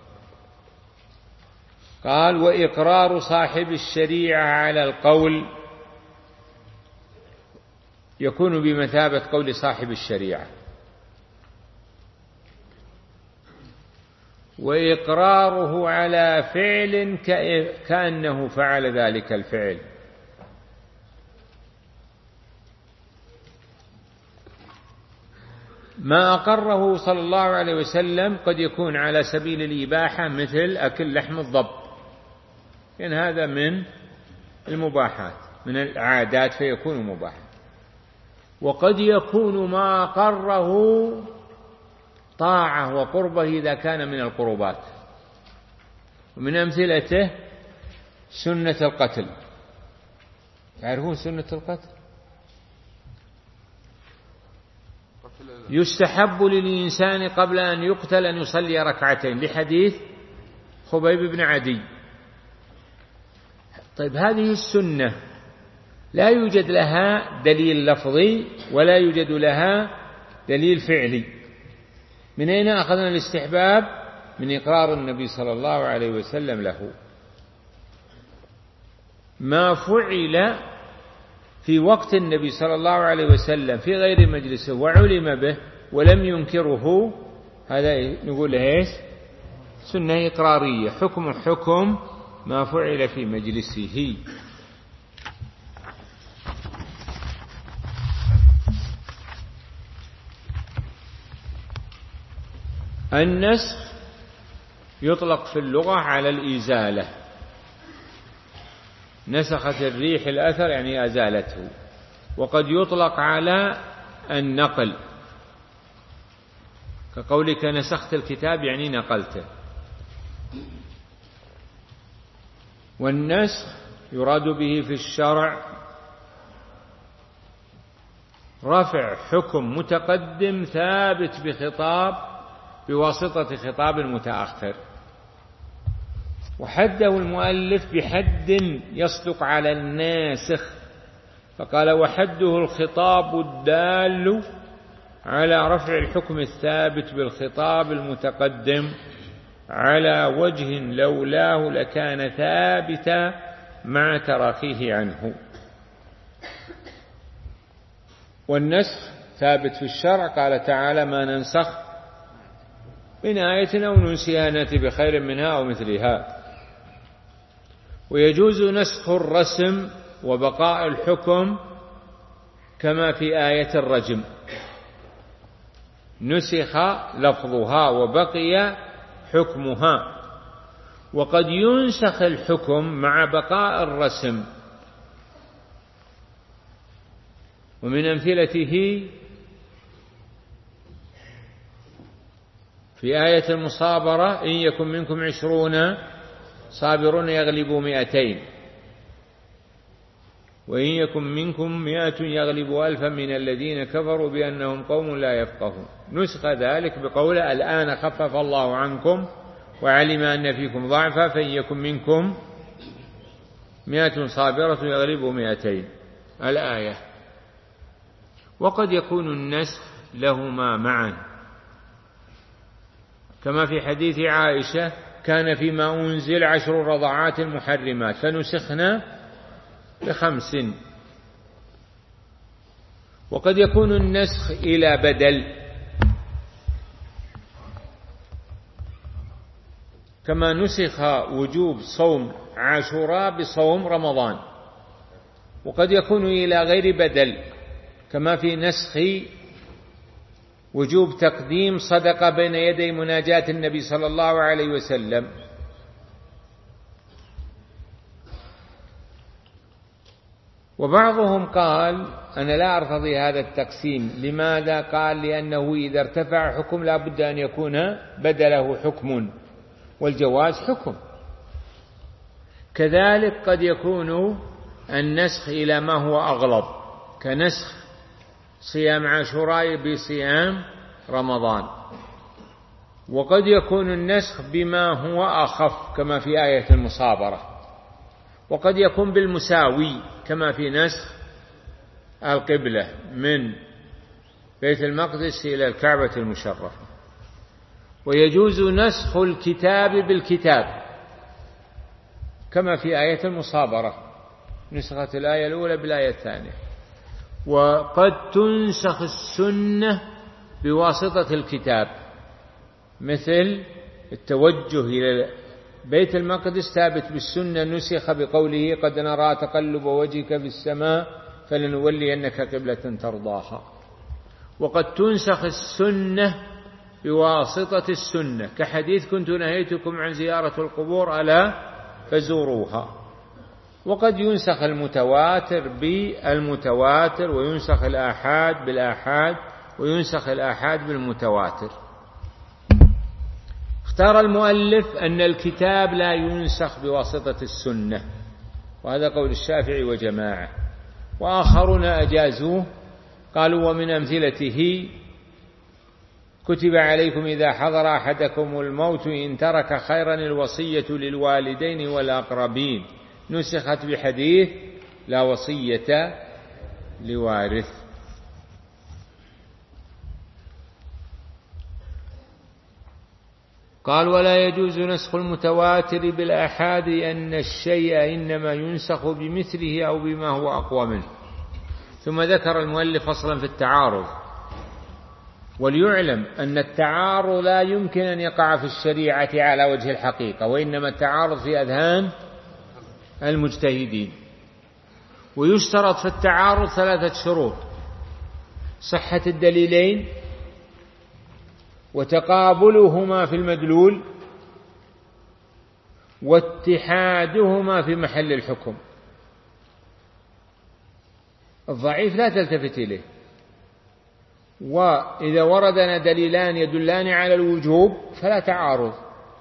قال: وإقرار صاحب الشريعة على القول يكون بمثابة قول صاحب الشريعة، وإقراره على فعل كأنه فعل ذلك الفعل. ما أقره صلى الله عليه وسلم قد يكون على سبيل الإباحة، مثل أكل لحم الضب، لأن هذا من المباحات، من العادات، فيكون مباحا. وقد يكون ما أقره طاعة وقربة إذا كان من القربات. ومن أمثلته سنة القتل. تعرفون سنة القتل؟ يستحب للإنسان قبل أن يقتل أن يصلي ركعتين، لحديث خبيب بن عدي. طيب، هذه السنة لا يوجد لها دليل لفظي ولا يوجد لها دليل فعلي. من أين أخذنا الاستحباب؟ من إقرار النبي صلى الله عليه وسلم له. ما فعل في وقت النبي صلى الله عليه وسلم في غير مجلسه وعلم به ولم ينكره، هذا نقول ايش؟ سنة إقرارية، حكم ما فعل في مجلسه. النسخ يطلق في اللغة على الإزالة. نسخت الريح الأثر يعني أزالته. وقد يطلق على النقل، كقولك نسخت الكتاب يعني نقلته. والنسخ يراد به في الشرع رفع حكم متقدم ثابت بخطاب بواسطة خطاب متأخر. وحده المؤلف بحد يصدق على الناسخ، فقال: وحده الخطاب الدال على رفع الحكم الثابت بالخطاب المتقدم على وجه لولاه لكان ثابتا مع تراخيه عنه. والنسخ ثابت في الشرع، قال تعالى: ما ننسخ من آية أو ننسها نأتي بخير منها أو مثلها. ويجوز نسخ الرسم وبقاء الحكم كما في آية الرجم، نسخ لفظها وبقي حكمها. وقد ينسخ الحكم مع بقاء الرسم. ومن أمثلته في آية المصابرة: إن يكن منكم 20 صابرون يغلبوا 200، وإن يكن منكم 100 يغلبوا 1000 من الذين كفروا بأنهم قوم لا يفقهون. نسخ ذلك بقول: الآن خفف الله عنكم وعلم أن فيكم ضعفا فإن يكن منكم 100 صابرة يغلبوا 200 الآية. وقد يكون النسخ لهما معا، كما في حديث عائشة: كان فيما أنزل 10 رضعات محرمات فنسخنا ب5. وقد يكون النسخ إلى بدل، كما نسخ وجوب صوم عاشوراء بصوم رمضان. وقد يكون إلى غير بدل، كما في نسخ وجوب تقديم صدقة بين يدي مناجاة النبي صلى الله عليه وسلم. وبعضهم قال أنا لا أرتضي هذا التقسيم. لماذا؟ قال لأنه إذا ارتفع حكم لا بد أن يكون بدله حكم، والجواز حكم. كذلك قد يكون النسخ إلى ما هو أغلظ، كنسخ صيام عاشوراء بصيام رمضان. وقد يكون النسخ بما هو أخف كما في آية المصابرة، وقد يكون بالمساوي كما في نسخ القبلة من بيت المقدس إلى الكعبة المشرفة. ويجوز نسخ الكتاب بالكتاب كما في آية المصابرة، نسخت الآية الأولى بالآية الثانية. وقد تنسخ السنة بواسطة الكتاب، مثل التوجه إلى بيت المقدس ثابت بالسنة، نسخ بقوله قد نرى تقلب وجهك في السماء فلنولينك قبلة ترضاها. وقد تنسخ السنة بواسطة السنة، كحديث كنت نهيتكم عن زيارة القبور ألا فزوروها. وقد ينسخ المتواتر بالمتواتر، وينسخ الآحاد بالآحاد، وينسخ الآحاد بالمتواتر. اختار المؤلف أن الكتاب لا ينسخ بواسطة السنة، وهذا قول الشافعي وجماعة، وآخرون أجازوه. قالوا ومن أمثلته كتب عليكم إذا حضر أحدكم الموت إن ترك خيرا الوصية للوالدين والأقربين، نسخت بحديث لا وصية لوارث. قال ولا يجوز نسخ المتواتر بالآحاد أن الشيء إنما ينسخ بمثله أو بما هو أقوى منه. ثم ذكر المؤلف فصلا في التعارض. وليعلم أن التعارض لا يمكن أن يقع في الشريعة على وجه الحقيقة، وإنما التعارض في أذهان المجتهدين. ويشترط في التعارض 3 شروط: صحة الدليلين، وتقابلهما في المدلول، واتحادهما في محل الحكم. الضعيف لا تلتفت إليه. وإذا وردنا دليلان يدلان على الوجوب فلا تعارض،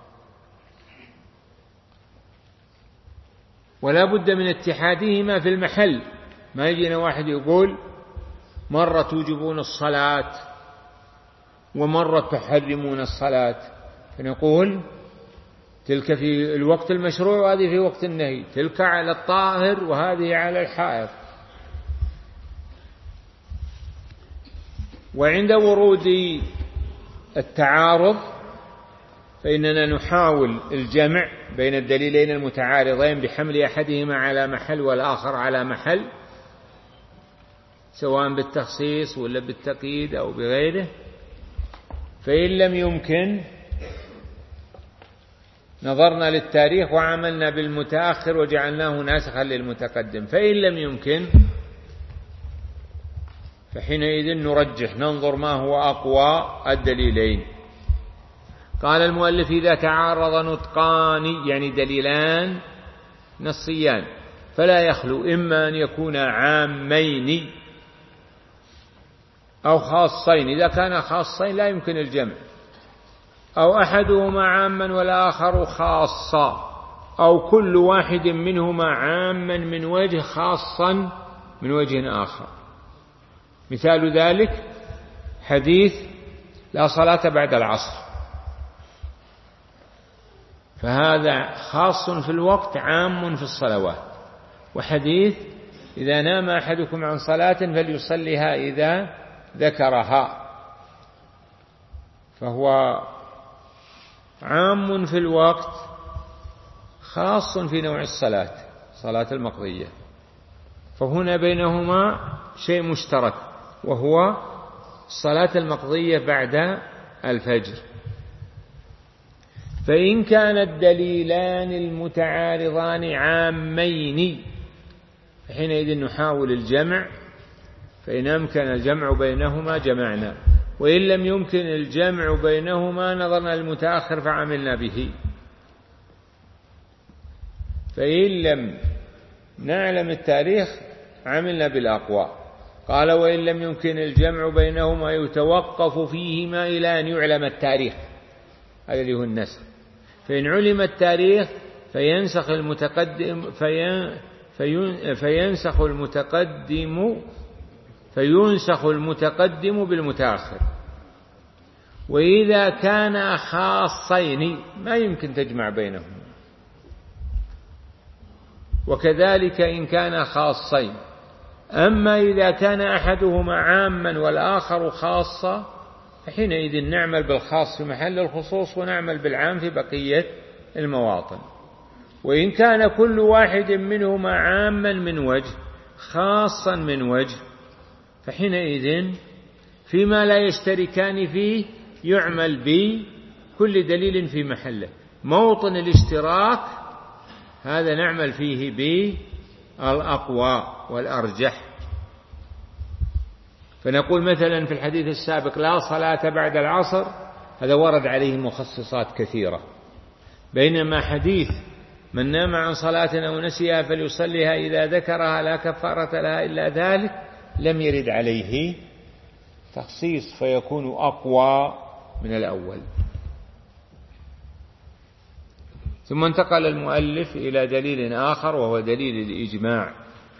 ولا بد من اتحادهما في المحل. ما يجينا واحد يقول مرة توجبون الصلاة ومرة تحرمون الصلاة، فنقول تلك في الوقت المشروع وهذه في وقت النهي، تلك على الطاهر وهذه على الحائض. وعند ورود التعارض فإننا نحاول الجمع بين الدليلين المتعارضين بحمل أحدهما على محل والآخر على محل، سواء بالتخصيص ولا بالتقييد أو بغيره. فإن لم يمكن نظرنا للتاريخ وعملنا بالمتأخر وجعلناه ناسخا للمتقدم. فإن لم يمكن فحينئذ نرجح، ننظر ما هو أقوى الدليلين. قال المؤلف إذا تعارض نطقان، يعني دليلان نصيان، فلا يخلو إما أن يكون عامين أو خاصين. إذا كان خاصين لا يمكن الجمع، أو أحدهما عاما والآخر خاصا، أو كل واحد منهما عاما من وجه خاصا من وجه آخر. مثال ذلك حديث لا صلاة بعد العصر، فهذا خاص في الوقت عام في الصلوات. وحديث إذا نام أحدكم عن صلاة فليصليها إذا ذكرها، فهو عام في الوقت خاص في نوع الصلاة، صلاة المقضية. فهنا بينهما شيء مشترك، وهو الصلاة المقضية بعد الفجر. فإن كان الدليلان المتعارضان عامين فحينئذ نحاول الجمع فإن أمكن الجمع بينهما جمعنا، وإن لم يمكن الجمع بينهما نظرنا للمتأخر فعملنا به. فإن لم نعلم التاريخ عملنا بالأقوى. قال وإن لم يمكن الجمع بينهما يتوقف فيهما إلى أن يعلم التاريخ، هذا اللي هو النسخ. فإن علم التاريخ فينسخ المتقدم بالمتأخر. وإذا كان خاصين ما يمكن تجمع بينهما، وكذلك إن كان خاصين. أما إذا كان أحدهما عاما والآخر خاصا فحينئذ نعمل بالخاص في محل الخصوص ونعمل بالعام في بقية المواطن. وإن كان كل واحد منهما عاما من وجه خاصا من وجه فحينئذ فيما لا يشتركان فيه يعمل بكل دليل في محله. موطن الاشتراك هذا نعمل فيه بالأقوى والأرجح. فنقول مثلا في الحديث السابق لا صلاة بعد العصر، هذا ورد عليه مخصصات كثيرة، بينما حديث من نام عن صلاة أو نسيها فليصليها إذا ذكرها لا كفارة لها إلا ذلك لم يرد عليه تخصيص، فيكون أقوى من الأول. ثم انتقل المؤلف إلى دليل آخر وهو دليل الإجماع،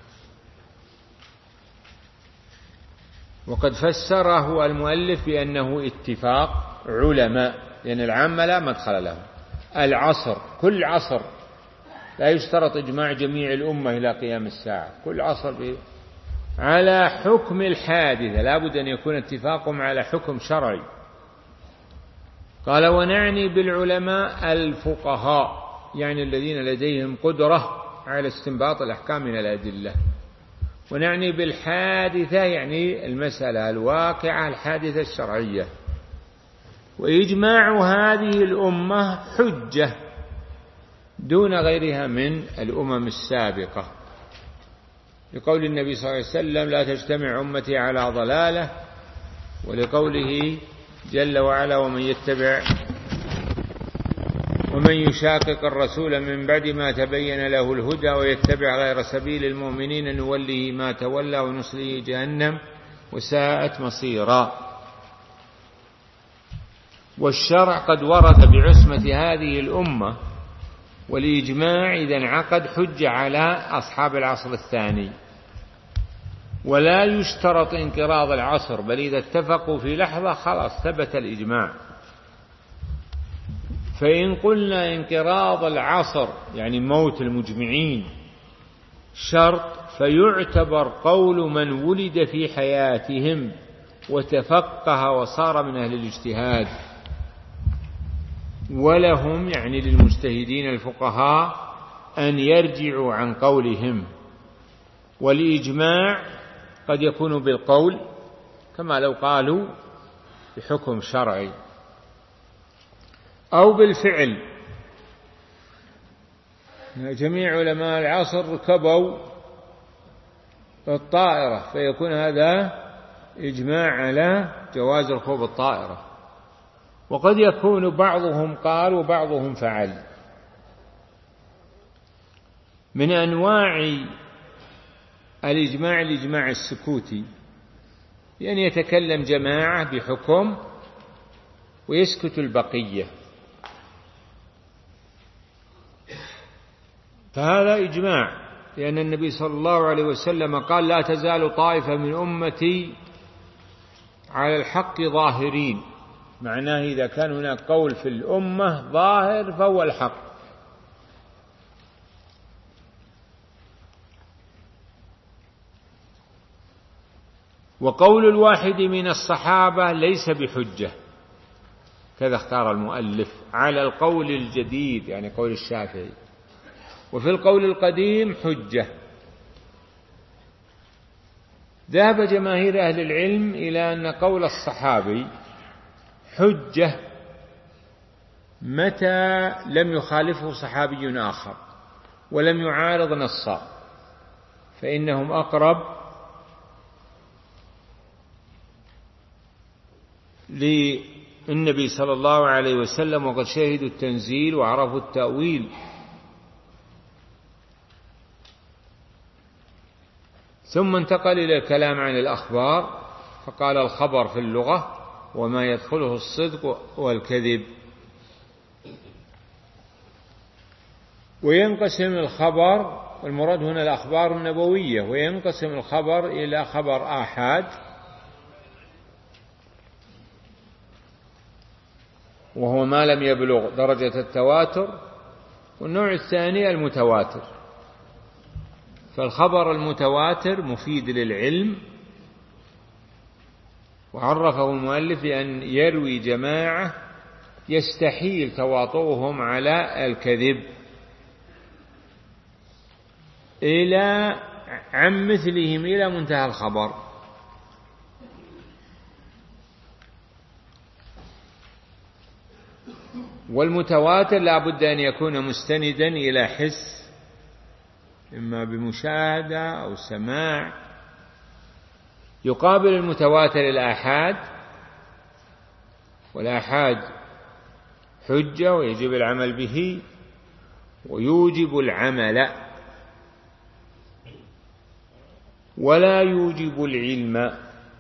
وقد فسره المؤلف بأنه اتفاق علماء، لأن العامة لا مدخل له. العصر كل عصر لا يشترط إجماع جميع الأمة إلى قيام الساعة، كل عصر على حكم الحادثة لا بد أن يكون اتفاقهم على حكم شرعي. قال ونعني بالعلماء الفقهاء، يعني الذين لديهم قدرة على استنباط الأحكام من الأدلة. ونعني بالحادثة يعني المسألة الواقعة الحادثة الشرعية. وإجماع هذه الأمة حجة دون غيرها من الأمم السابقة، لقول النبي صلى الله عليه وسلم لا تجتمع أمتي على ضلالة، ولقوله جل وعلا ومن يشاقق الرسول من بعد ما تبين له الهدى ويتبع غير سبيل المؤمنين نوله ما تولى ونصله جهنم وساءت مصيرا. والشرع قد ورد بعصمة هذه الأمة، والإجماع إذا انعقد حج على أصحاب العصر الثاني، ولا يشترط انقراض العصر، بل إذا اتفقوا في لحظة خلاص ثبت الإجماع. فإن قلنا انقراض العصر يعني موت المجمعين شرط، فيعتبر قول من ولد في حياتهم وتفقه وصار من أهل الاجتهاد، ولهم يعني للمجتهدين الفقهاء أن يرجعوا عن قولهم. والإجماع قد يكون بالقول كما لو قالوا بحكم شرعي، أو بالفعل. جميع علماء العصر ركبوا الطائرة فيكون هذا إجماع على جواز ركوب الطائرة. وقد يكون بعضهم قال وبعضهم فعل. من أنواع الإجماع السكوتي، بأن يتكلم جماعة بحكم ويسكت البقية، فهذا إجماع، لأن النبي صلى الله عليه وسلم قال لا تزال طائفة من أمتي على الحق ظاهرين، معناه إذا كان هناك قول في الأمة ظاهر فهو الحق. وقول الواحد من الصحابة ليس بحجة، كذا اختار المؤلف على القول الجديد يعني قول الشافعي، وفي القول القديم حجة. ذهب جماهير أهل العلم إلى أن قول الصحابي حجة متى لم يخالفه صحابي آخر ولم يعارض نصا، فإنهم أقرب للنبي صلى الله عليه وسلم وقد شهدوا التنزيل وعرفوا التأويل. ثم انتقل إلى الكلام عن الأخبار، فقال الخبر في اللغة وما يدخله الصدق والكذب. وينقسم الخبر، والمراد هنا الأخبار النبوية، وينقسم الخبر إلى خبر آحاد وهو ما لم يبلغ درجة التواتر، والنوع الثاني المتواتر. فالخبر المتواتر مفيد للعلم، وعرفه المؤلف بأن يروي جماعة يستحيل تواطؤهم على الكذب إلى عن مثلهم إلى منتهى الخبر. والمتواتر لا بد أن يكون مستندا إلى حس، إما بمشاهدة أو سماع. يقابل المتواتر الآحاد، والآحاد حجة ويجب العمل به ويوجب العمل ولا يوجب العلم.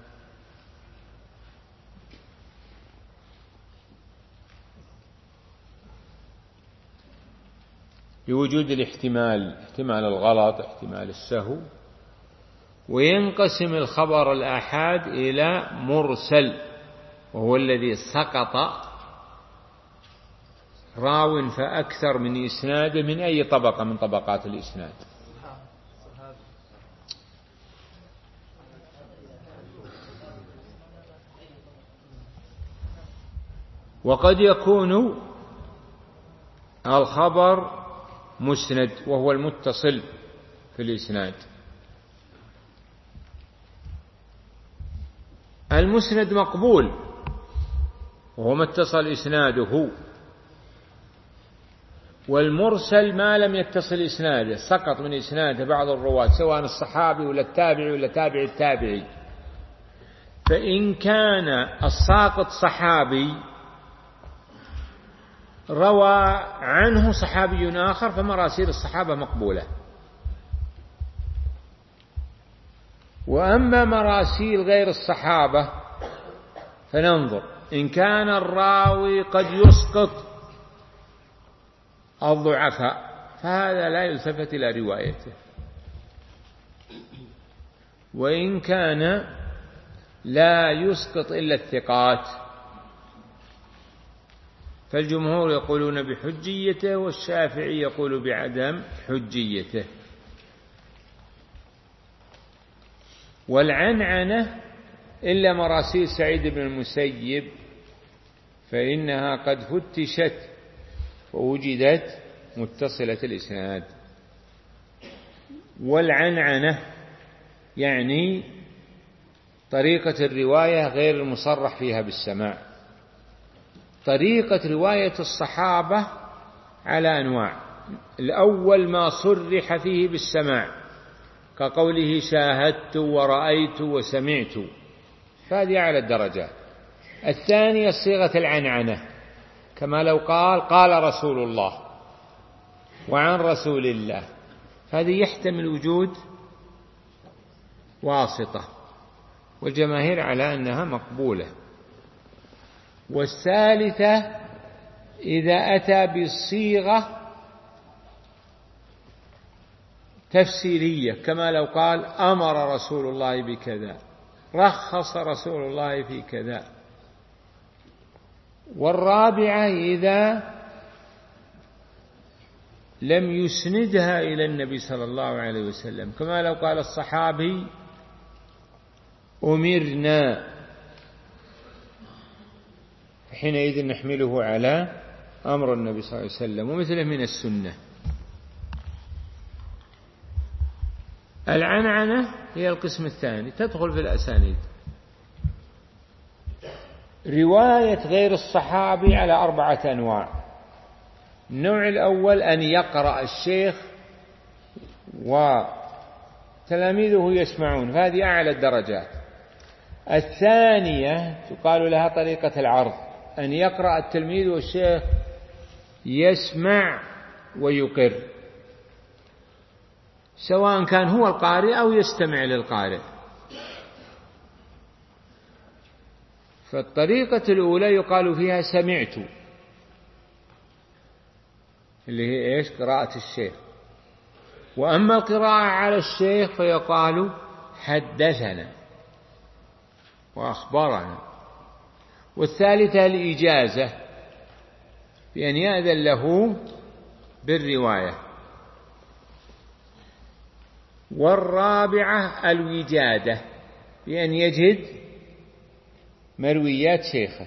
بوجود الاحتمال، احتمال الغلط، احتمال السهو. وينقسم الخبر الآحاد إلى مرسل، وهو الذي سقط راو فأكثر من إسناده من أي طبقة من طبقات الإسناد. وقد يكون الخبر مسند وهو المتصل في الإسناد. المسند مقبول وهو ما اتصل إسناده، والمرسل ما لم يتصل إسناده، سقط من إسناده بعض الرواة سواء الصحابي ولا التابعي ولا تابع التابعي. فإن كان الساقط صحابي روى عنه صحابي آخر فمراسيل الصحابة مقبولة. وأما مراسيل غير الصحابة فننظر، إن كان الراوي قد يسقط الضعفاء فهذا لا يلتفت إلى روايته، وإن كان لا يسقط إلا الثقات فالجمهور يقولون بحجيته، والشافعي يقول بعدم حجيته. والعنعنة إلا مراسيل سعيد بن المسيب فإنها قد فتشت ووجدت متصلة الإسناد. والعنعنة يعني طريقة الرواية غير المصرح فيها بالسماع. طريقة رواية الصحابة على أنواع: الأول ما صرح فيه بالسماع كقوله شاهدت ورأيت وسمعت، فهذه أعلى الدرجات. الثانية صيغة العنعنة، كما لو قال رسول الله وعن رسول الله، هذه يحتمل وجود واسطة، والجماهير على أنها مقبولة. والثالثة إذا أتى بالصيغة تفسيرية، كما لو قال أمر رسول الله بكذا، رخص رسول الله في كذا. والرابعة إذا لم يسندها إلى النبي صلى الله عليه وسلم، كما لو قال الصحابي أمرنا، حينئذ نحمله على أمر النبي صلى الله عليه وسلم ومثله من السنة. العنعنة هي القسم الثاني، تدخل في الأسانيد. رواية غير الصحابي على 4 أنواع. النوع الأول أن يقرأ الشيخ وتلاميذه يسمعون، فهذه أعلى الدرجات. الثانية تقال لها طريقة العرض، أن يقرأ التلميذ والشيخ يسمع ويقر، سواء كان هو القارئ أو يستمع للقارئ. فالطريقة الأولى يقال فيها سمعت، اللي هي إيش؟ قراءة الشيخ. وأما القراءة على الشيخ فيقال حدثنا وأخبرنا. والثالثة الإجازة، بأن يأذن له بالرواية. والرابعة الوجادة، بأن يجد مرويات شيخه.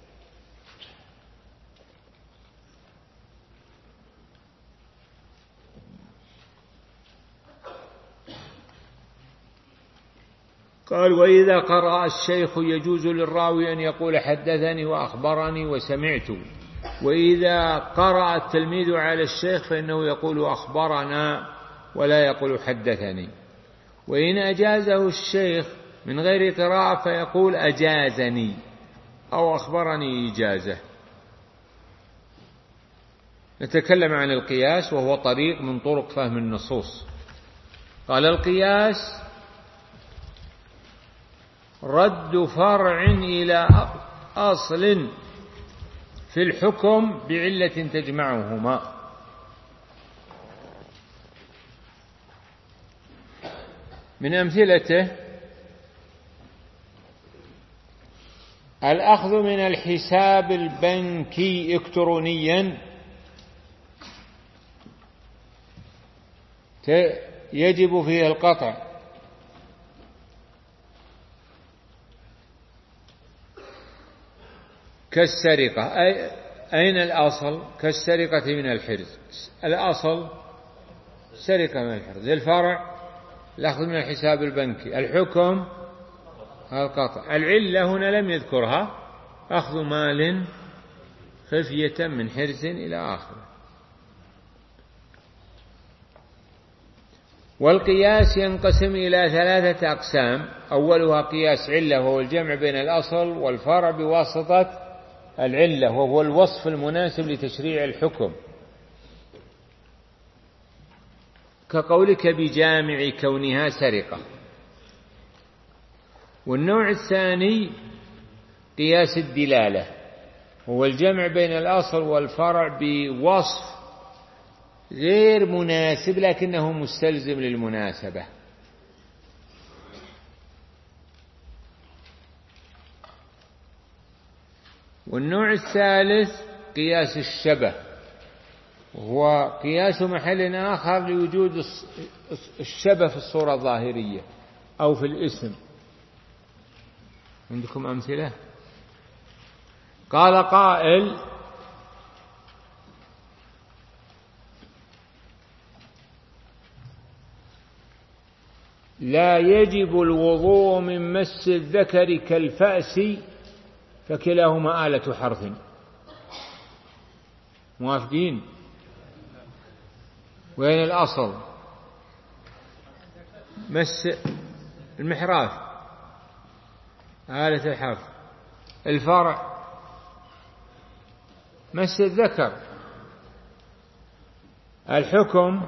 قال: وإذا قرأ الشيخ يجوز للراوي أن يقول حدثني وأخبرني وسمعت. وإذا قرأ التلميذ على الشيخ فإنه يقول أخبرنا ولا يقول حدثني. وإن أجازه الشيخ من غير قراءة فيقول أجازني أو أخبرني إجازة. نتكلم عن القياس، وهو طريق من طرق فهم النصوص. قال: القياس رد فرع إلى أصل في الحكم بعلة تجمعهما. من أمثلته الأخذ من الحساب البنكي إلكترونيا يجب فيه القطع، كالسرقة. أين الأصل؟ كالسرقة من الحرز. الأصل سرقة من الحرز. الفرع الأخذ من الحساب البنكي. الحكم القطع. العلة هنا لم يذكرها، أخذ مال خفية من حرز إلى آخره. والقياس ينقسم إلى 3 أقسام. أولها قياس علة، وهو الجمع بين الأصل والفرع بواسطة العلة، وهو الوصف المناسب لتشريع الحكم، كقولك بجامع كونها سرقة. والنوع الثاني قياس الدلالة، هو الجمع بين الأصل والفرع بوصف غير مناسب لكنه مستلزم للمناسبة. والنوع الثالث قياس الشبه، وهو قياس محل آخر لوجود الشبه في الصورة الظاهرية أو في الاسم. عندكم أمثلة؟ قال قائل: لا يجب الوضوء من مس الذكر كالفأس فكلاهما آلة حرث. موافقين؟ وين الأصل؟ مس المحراث آلة الحرث. الفرع مس الذكر. الحكم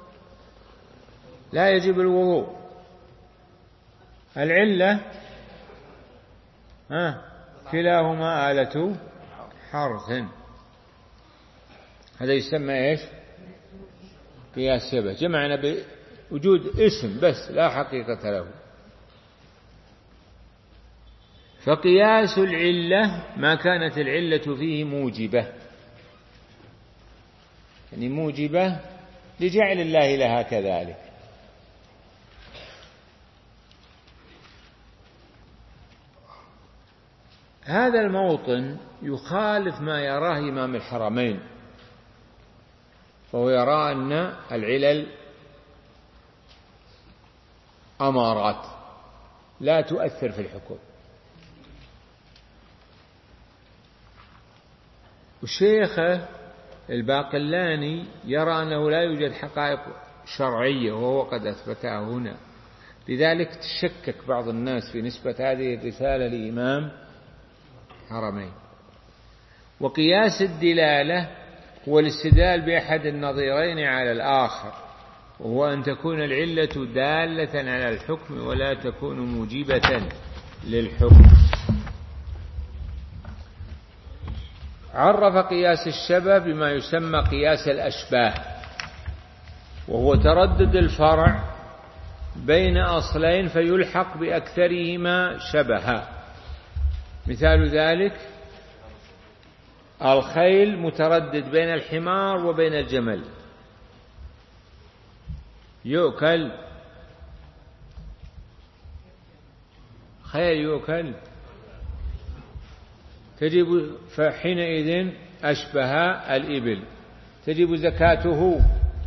لا يجب الوضوء. العلة كلاهما آلة حرث. هذا يسمى إيش؟ قياس شبه. جمعنا بوجود اسم بس لا حقيقة له. فقياس العلة ما كانت العلة فيه موجبة، يعني موجبة لجعل الله لها كذلك. هذا الموطن يخالف ما يراه إمام الحرمين، فهو يرى أن العلل أمارات لا تؤثر في الحكم. والشيخ الباقلاني يرى أنه لا يوجد حقائق شرعية، وهو قد أثبتها هنا، لذلك تشكك بعض الناس في نسبة هذه الرسالة لإمام حرمين. وقياس الدلالة هو الاستدلال بأحد النظيرين على الآخر، وهو أن تكون العلة دالة على الحكم ولا تكون موجبة للحكم. عرف قياس الشبه بما يسمى قياس الأشباه، وهو تردد الفرع بين أصلين فيلحق بأكثرهما شبها. مثال ذلك الخيل متردد بين الحمار وبين الجمل، يؤكل خيل يؤكل تجب، فحينئذ أشبه الإبل، تجب زكاته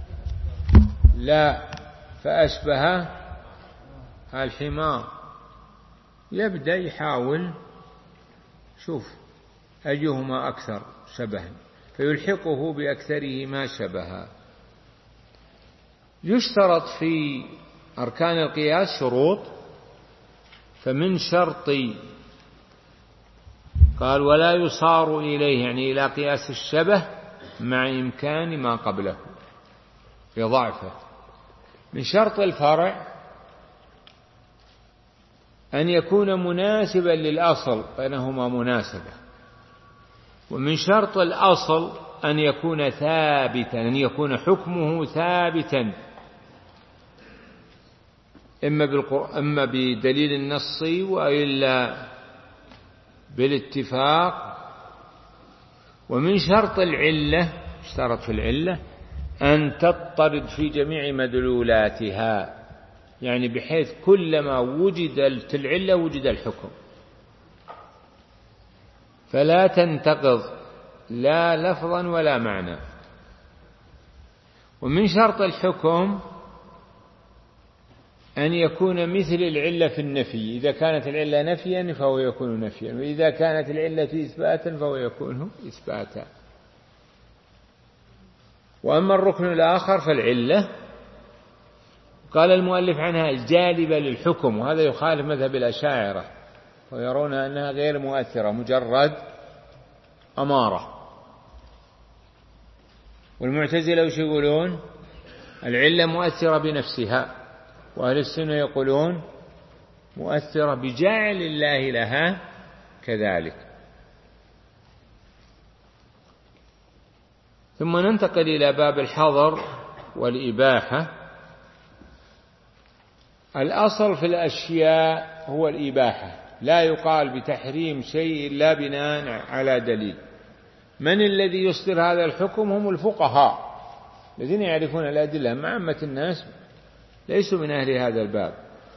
لا، فأشبه الحمار. يبدأ يحاول شوف أيهما أكثر شبها فيلحقه بأكثرهما شبها. يشترط في أركان القياس شروط، فمن شرط قال ولا يصار إليه يعني إلى قياس الشبه مع إمكان ما قبله لضعفه. من شرط الفرع أن يكون مناسبا للأصل بينهما مناسبة. ومن شرط الأصل أن يكون ثابتا، أن يكون حكمه ثابتا إما بدليل النص وإلا بالاتفاق. ومن شرط العلة اشترط في العلة أن تضطرد في جميع مدلولاتها، يعني بحيث كلما وجدت العلة وجد الحكم، فلا تنتقض لا لفظا ولا معنى. ومن شرط الحكم أن يكون مثل العلة في النفي، إذا كانت العلة نفيا فهو يكون نفيا، وإذا كانت العلة إثباتا فهو يكون إثباتا. وأما الركن الآخر فالعلة قال المؤلف عنها الجالبة للحكم، وهذا يخالف مذهب الأشاعرة ويرون أنها غير مؤثرة مجرد أمارة. والمعتزلة وش يقولون؟ العلة مؤثرة بنفسها، وأهل السنة يقولون مؤثرة بجعل الله لها كذلك. ثم ننتقل إلى باب الحظر والإباحة. الأصل في الأشياء هو الإباحة، لا يقال بتحريم شيء إلا بناء على دليل. من الذي يصدر هذا الحكم؟ هم الفقهاء الذين يعرفون الأدلة، مع عامة الناس ليسوا من أهل هذا الباب.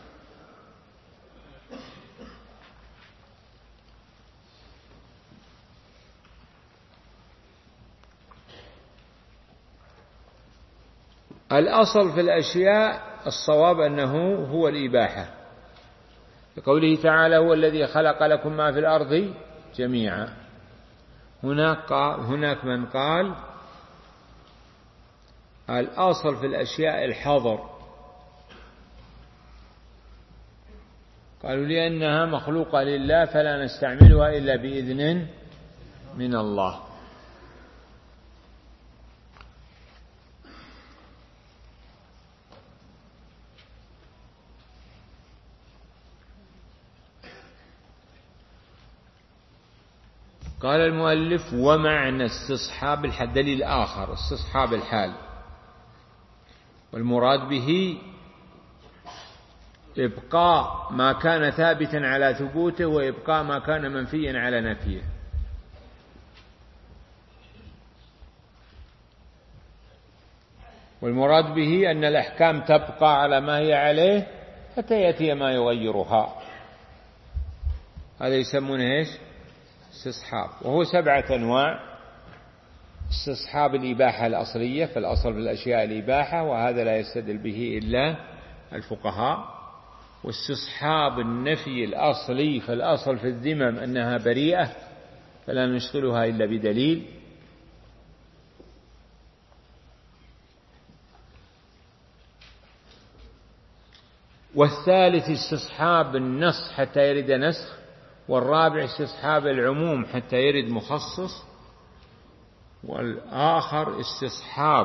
الأصل في الأشياء الصواب أنه هو الإباحة، لقوله تعالى هو الذي خلق لكم ما في الأرض جميعا. هناك من قال الأصل في الأشياء الحظر، قالوا لأنها مخلوقة لله فلا نستعملها إلا بإذن من الله. قال المؤلف ومعنى استصحاب الحال دليل آخر، استصحاب الحال، والمراد به إبقاء ما كان ثابتا على ثبوته وإبقاء ما كان منفيا على نفيه. والمراد به أن الأحكام تبقى على ما هي عليه حتى يأتي ما يغيرها، هذا يسمونه إيش؟ استصحاب. وهو 7 أنواع: استصحاب الإباحة الأصلية، فالأصل في الأشياء الإباحة وهذا لا يستدل به إلا الفقهاء. واستصحاب النفي الأصلي، فالأصل في الذمم أنها بريئة فلا نشغلها إلا بدليل. والثالث استصحاب النص حتى يرد نسخ، والرابع استصحاب العموم حتى يرد مخصص، والآخر استصحاب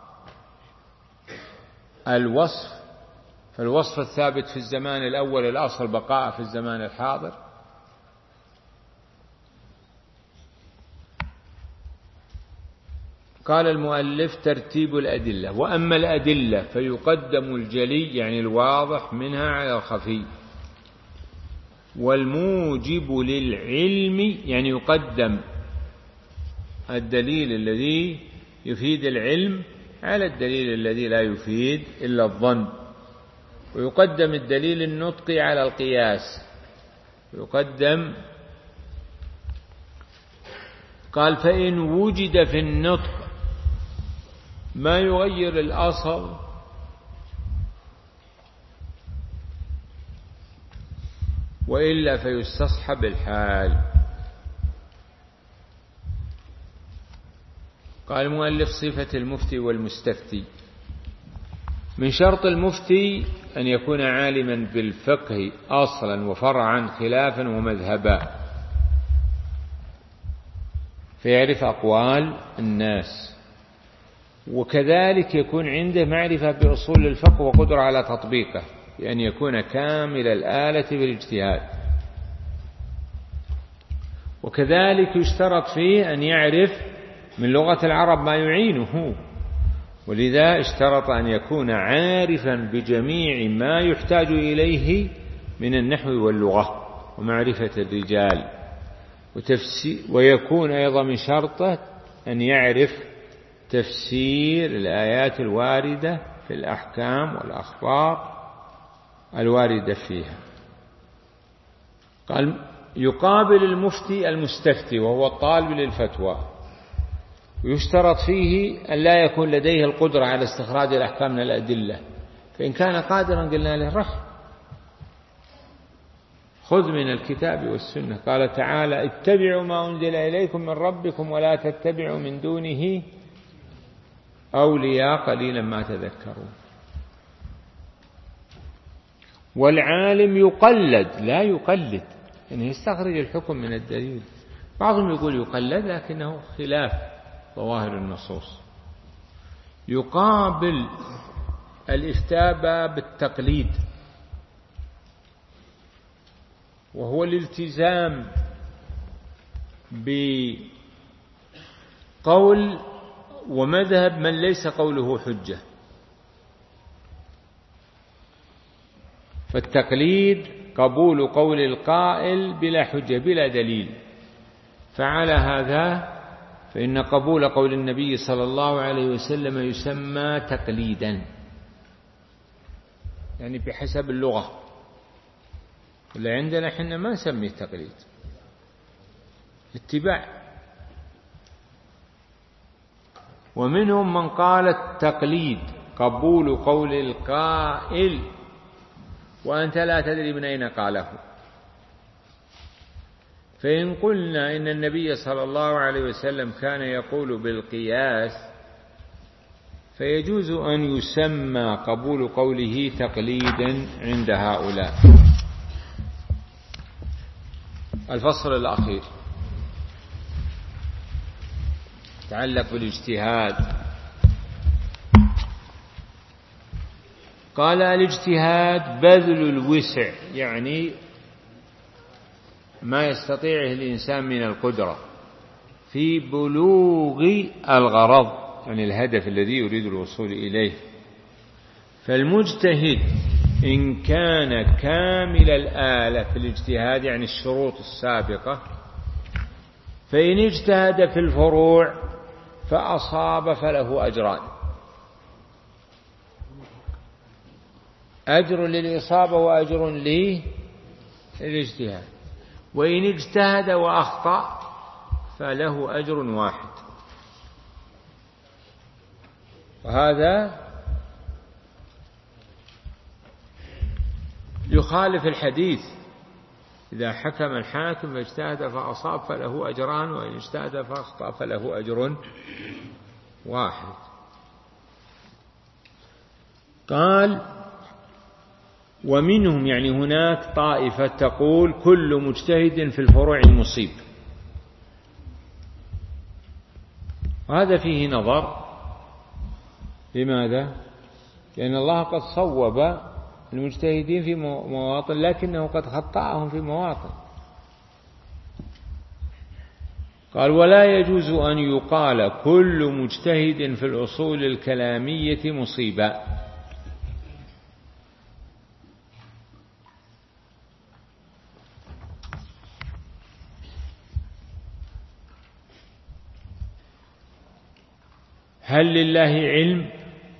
الوصف، فالوصف الثابت في الزمان الأول الأصل بقاء في الزمان الحاضر. قال المؤلف ترتيب الأدلة. وأما الأدلة فيقدم الجلي يعني الواضح منها على الخفي، والموجب للعلم يعني يقدم الدليل الذي يفيد العلم على الدليل الذي لا يفيد إلا الظن، ويقدم الدليل النطقي على القياس، يقدم. قال فإن وجد في النطق ما يغير الأصل وإلا فيستصحب الحال. قال المؤلف صفة المفتي والمستفتي. من شرط المفتي أن يكون عالما بالفقه أصلا وفرعا خلافا ومذهبا، فيعرف أقوال الناس، وكذلك يكون عنده معرفة بأصول الفقه وقدرة على تطبيقه، بأن يكون كامل الآلة بالاجتهاد. وكذلك يشترط فيه أن يعرف من لغة العرب ما يعينه، ولذا اشترط أن يكون عارفا بجميع ما يحتاج إليه من النحو واللغة ومعرفة الرجال ويكون أيضا من شرطه أن يعرف تفسير الآيات الواردة في الأحكام والأخبار الواردة فيها. قال يقابل المفتي المستفتي وهو الطالب للفتوى، ويشترط فيه أن لا يكون لديه القدرة على استخراج الأحكام من الأدلة، فإن كان قادرا قلنا له رح خذ من الكتاب والسنة. قال تعالى اتبعوا ما أنزل إليكم من ربكم ولا تتبعوا من دونه أولياء قليلا ما تذكرون. والعالم يقلد لا يقلد، يعني يستخرج الحكم من الدليل. بعضهم يقول يقلد لكنه خلاف ظواهر النصوص. يقابل الافتاء بالتقليد، وهو الالتزام بقول ومذهب من ليس قوله حجة. فالتقليد قبول قول القائل بلا حجة بلا دليل، فعلى هذا فإن قبول قول النبي صلى الله عليه وسلم يسمى تقليدا، يعني بحسب اللغة. اللي عندنا حنا ما نسميه تقليد، اتباع. ومنهم من قال التقليد قبول قول القائل وأنت لا تدري من أين قاله. فإن قلنا إن النبي صلى الله عليه وسلم كان يقول بالقياس فيجوز أن يسمى قبول قوله تقليدا عند هؤلاء. الفصل الأخير يتعلق بالاجتهاد. قال الاجتهاد بذل الوسع، يعني ما يستطيعه الإنسان من القدرة في بلوغ الغرض، يعني الهدف الذي يريد الوصول إليه. فالمجتهد إن كان كامل الآلة في الاجتهاد، يعني الشروط السابقة، فإن اجتهد في الفروع فأصاب فله أجران: أجر للإصابة وأجر للاجتهاد. وإن اجتهد وأخطأ فله أجر واحد. وهذا يخالف الحديث: إذا حكم الحاكم فاجتهد فأصاب فله أجران، وإن اجتهد فأخطأ فله أجر واحد. قال ومنهم يعني هناك طائفة تقول كل مجتهد في الفروع مصيب، وهذا فيه نظر. لماذا؟ لأن الله قد صوب المجتهدين في مواطن، لكنه قد خطأهم في مواطن. قال ولا يجوز أن يقال كل مجتهد في الأصول الكلامية مصيبا. هل لله علم؟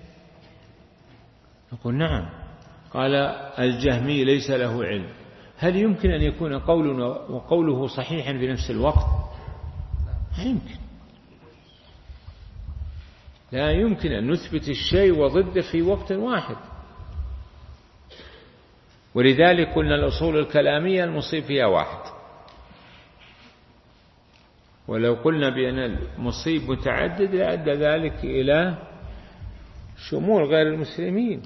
نقول نعم. قال الجهمي ليس له علم. هل يمكن أن يكون قولنا وقوله صحيحا في نفس الوقت؟ لا يمكن. لا يمكن أن نثبت الشيء وضده في وقت واحد. ولذلك قلنا الأصول الكلامية المصيب فيها واحد، ولو قلنا بأن المصيب متعدد لأدى ذلك إلى شمول غير المسلمين.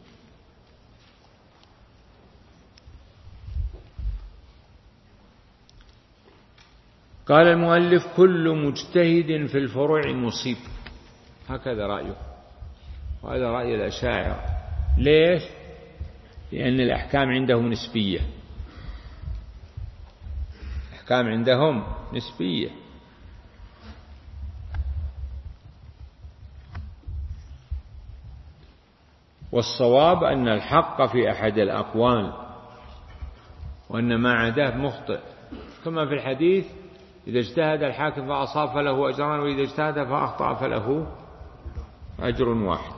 قال المؤلف كل مجتهد في الفروع مصيب، هكذا رأيه، وهذا رأي الأشاعرة. ليش؟ لأن الأحكام عندهم نسبية، الأحكام عندهم نسبية. والصواب أن الحق في أحد الأقوال، وأن ما عداه مخطئ، كما في الحديث إذا اجتهد الحاكم فأصاب فله أجران، وإذا اجتهد فأخطأ فله أجر واحد.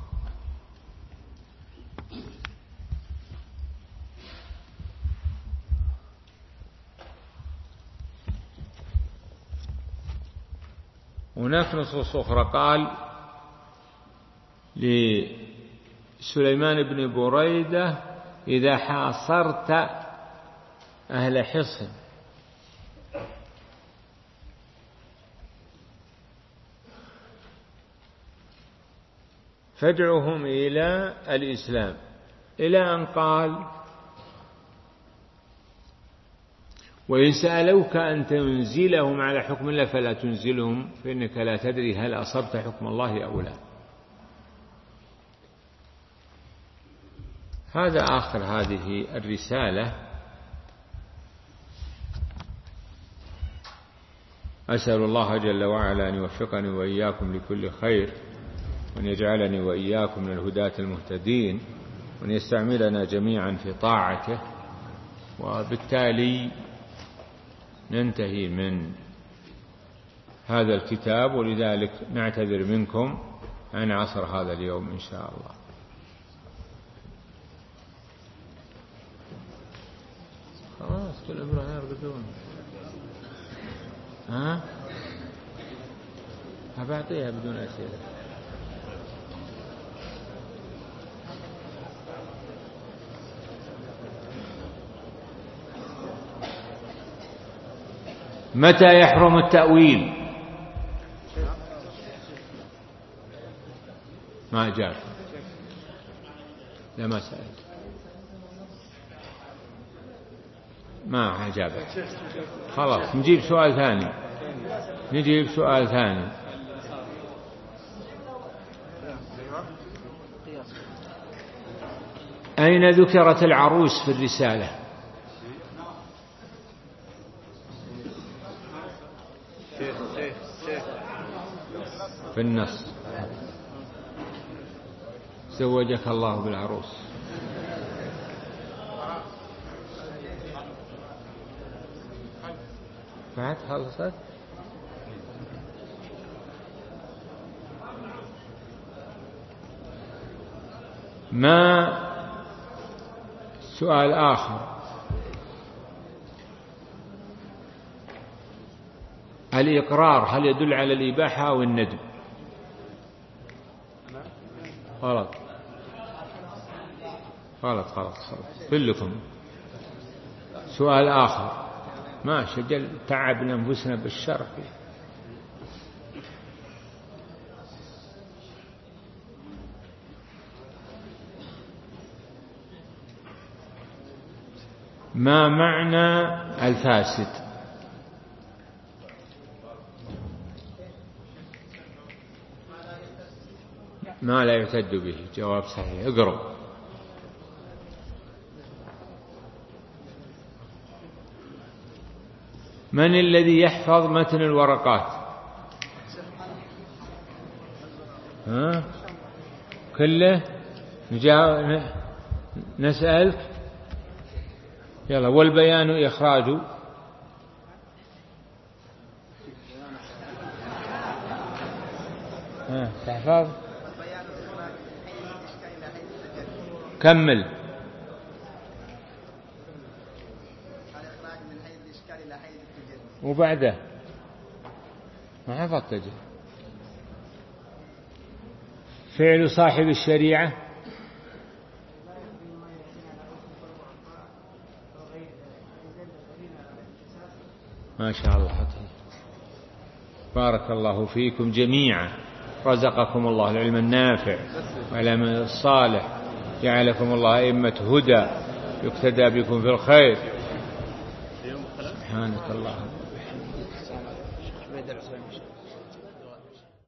هناك نصوص أخرى. قال لسليمان بن بريدة إذا حاصرت أهل حصن فادعوهم إلى الإسلام، إلى أن قال وإن سألوك أن تنزلهم على حكم الله فلا تنزلهم فإنك لا تدري هل أصبت حكم الله أو لا. هذا آخر هذه الرسالة. أسأل الله جل وعلا أن يوفقني وإياكم لكل خير، وأن يجعلني وإياكم من الهداة المهتدين، وأن يستعملنا جميعا في طاعته. وبالتالي ننتهي من هذا الكتاب، ولذلك نعتذر منكم عن عصر هذا اليوم إن شاء الله. خلاص كل أمره يرقدون. ها أبعطيها بدون أسئلة. متى يحرم التأويل؟ ما أجاب. لا ما سألت، ما أجابت. خلاص نجيب سؤال ثاني، نجيب سؤال ثاني. أين ذكرت العروس في الرسالة؟ في النص زوجك الله بالعروس. بعد خلصت. ما سؤال آخر. الإقرار هل يدل على الإباحة أو الندب؟ غلط غلط غلط كلكم. سؤال آخر. ما شجل تعبنا أنفسنا بالشرح. ما معنى الفاسد؟ ما لا يعتد به. جواب صحيح. اقرأ. من الذي يحفظ متن الورقات؟ كله نسألك. يلا. والبيان إخراج. تحفظ. كمل. وبعده ما حفظت تجد. فعل صاحب الشريعة. ما شاء الله. بارك الله فيكم جميعا، رزقكم الله العلم النافع والعمل الصالح، جعلكم الله أئمة هدى يقتدى بكم في الخير. سبحانك اللهم.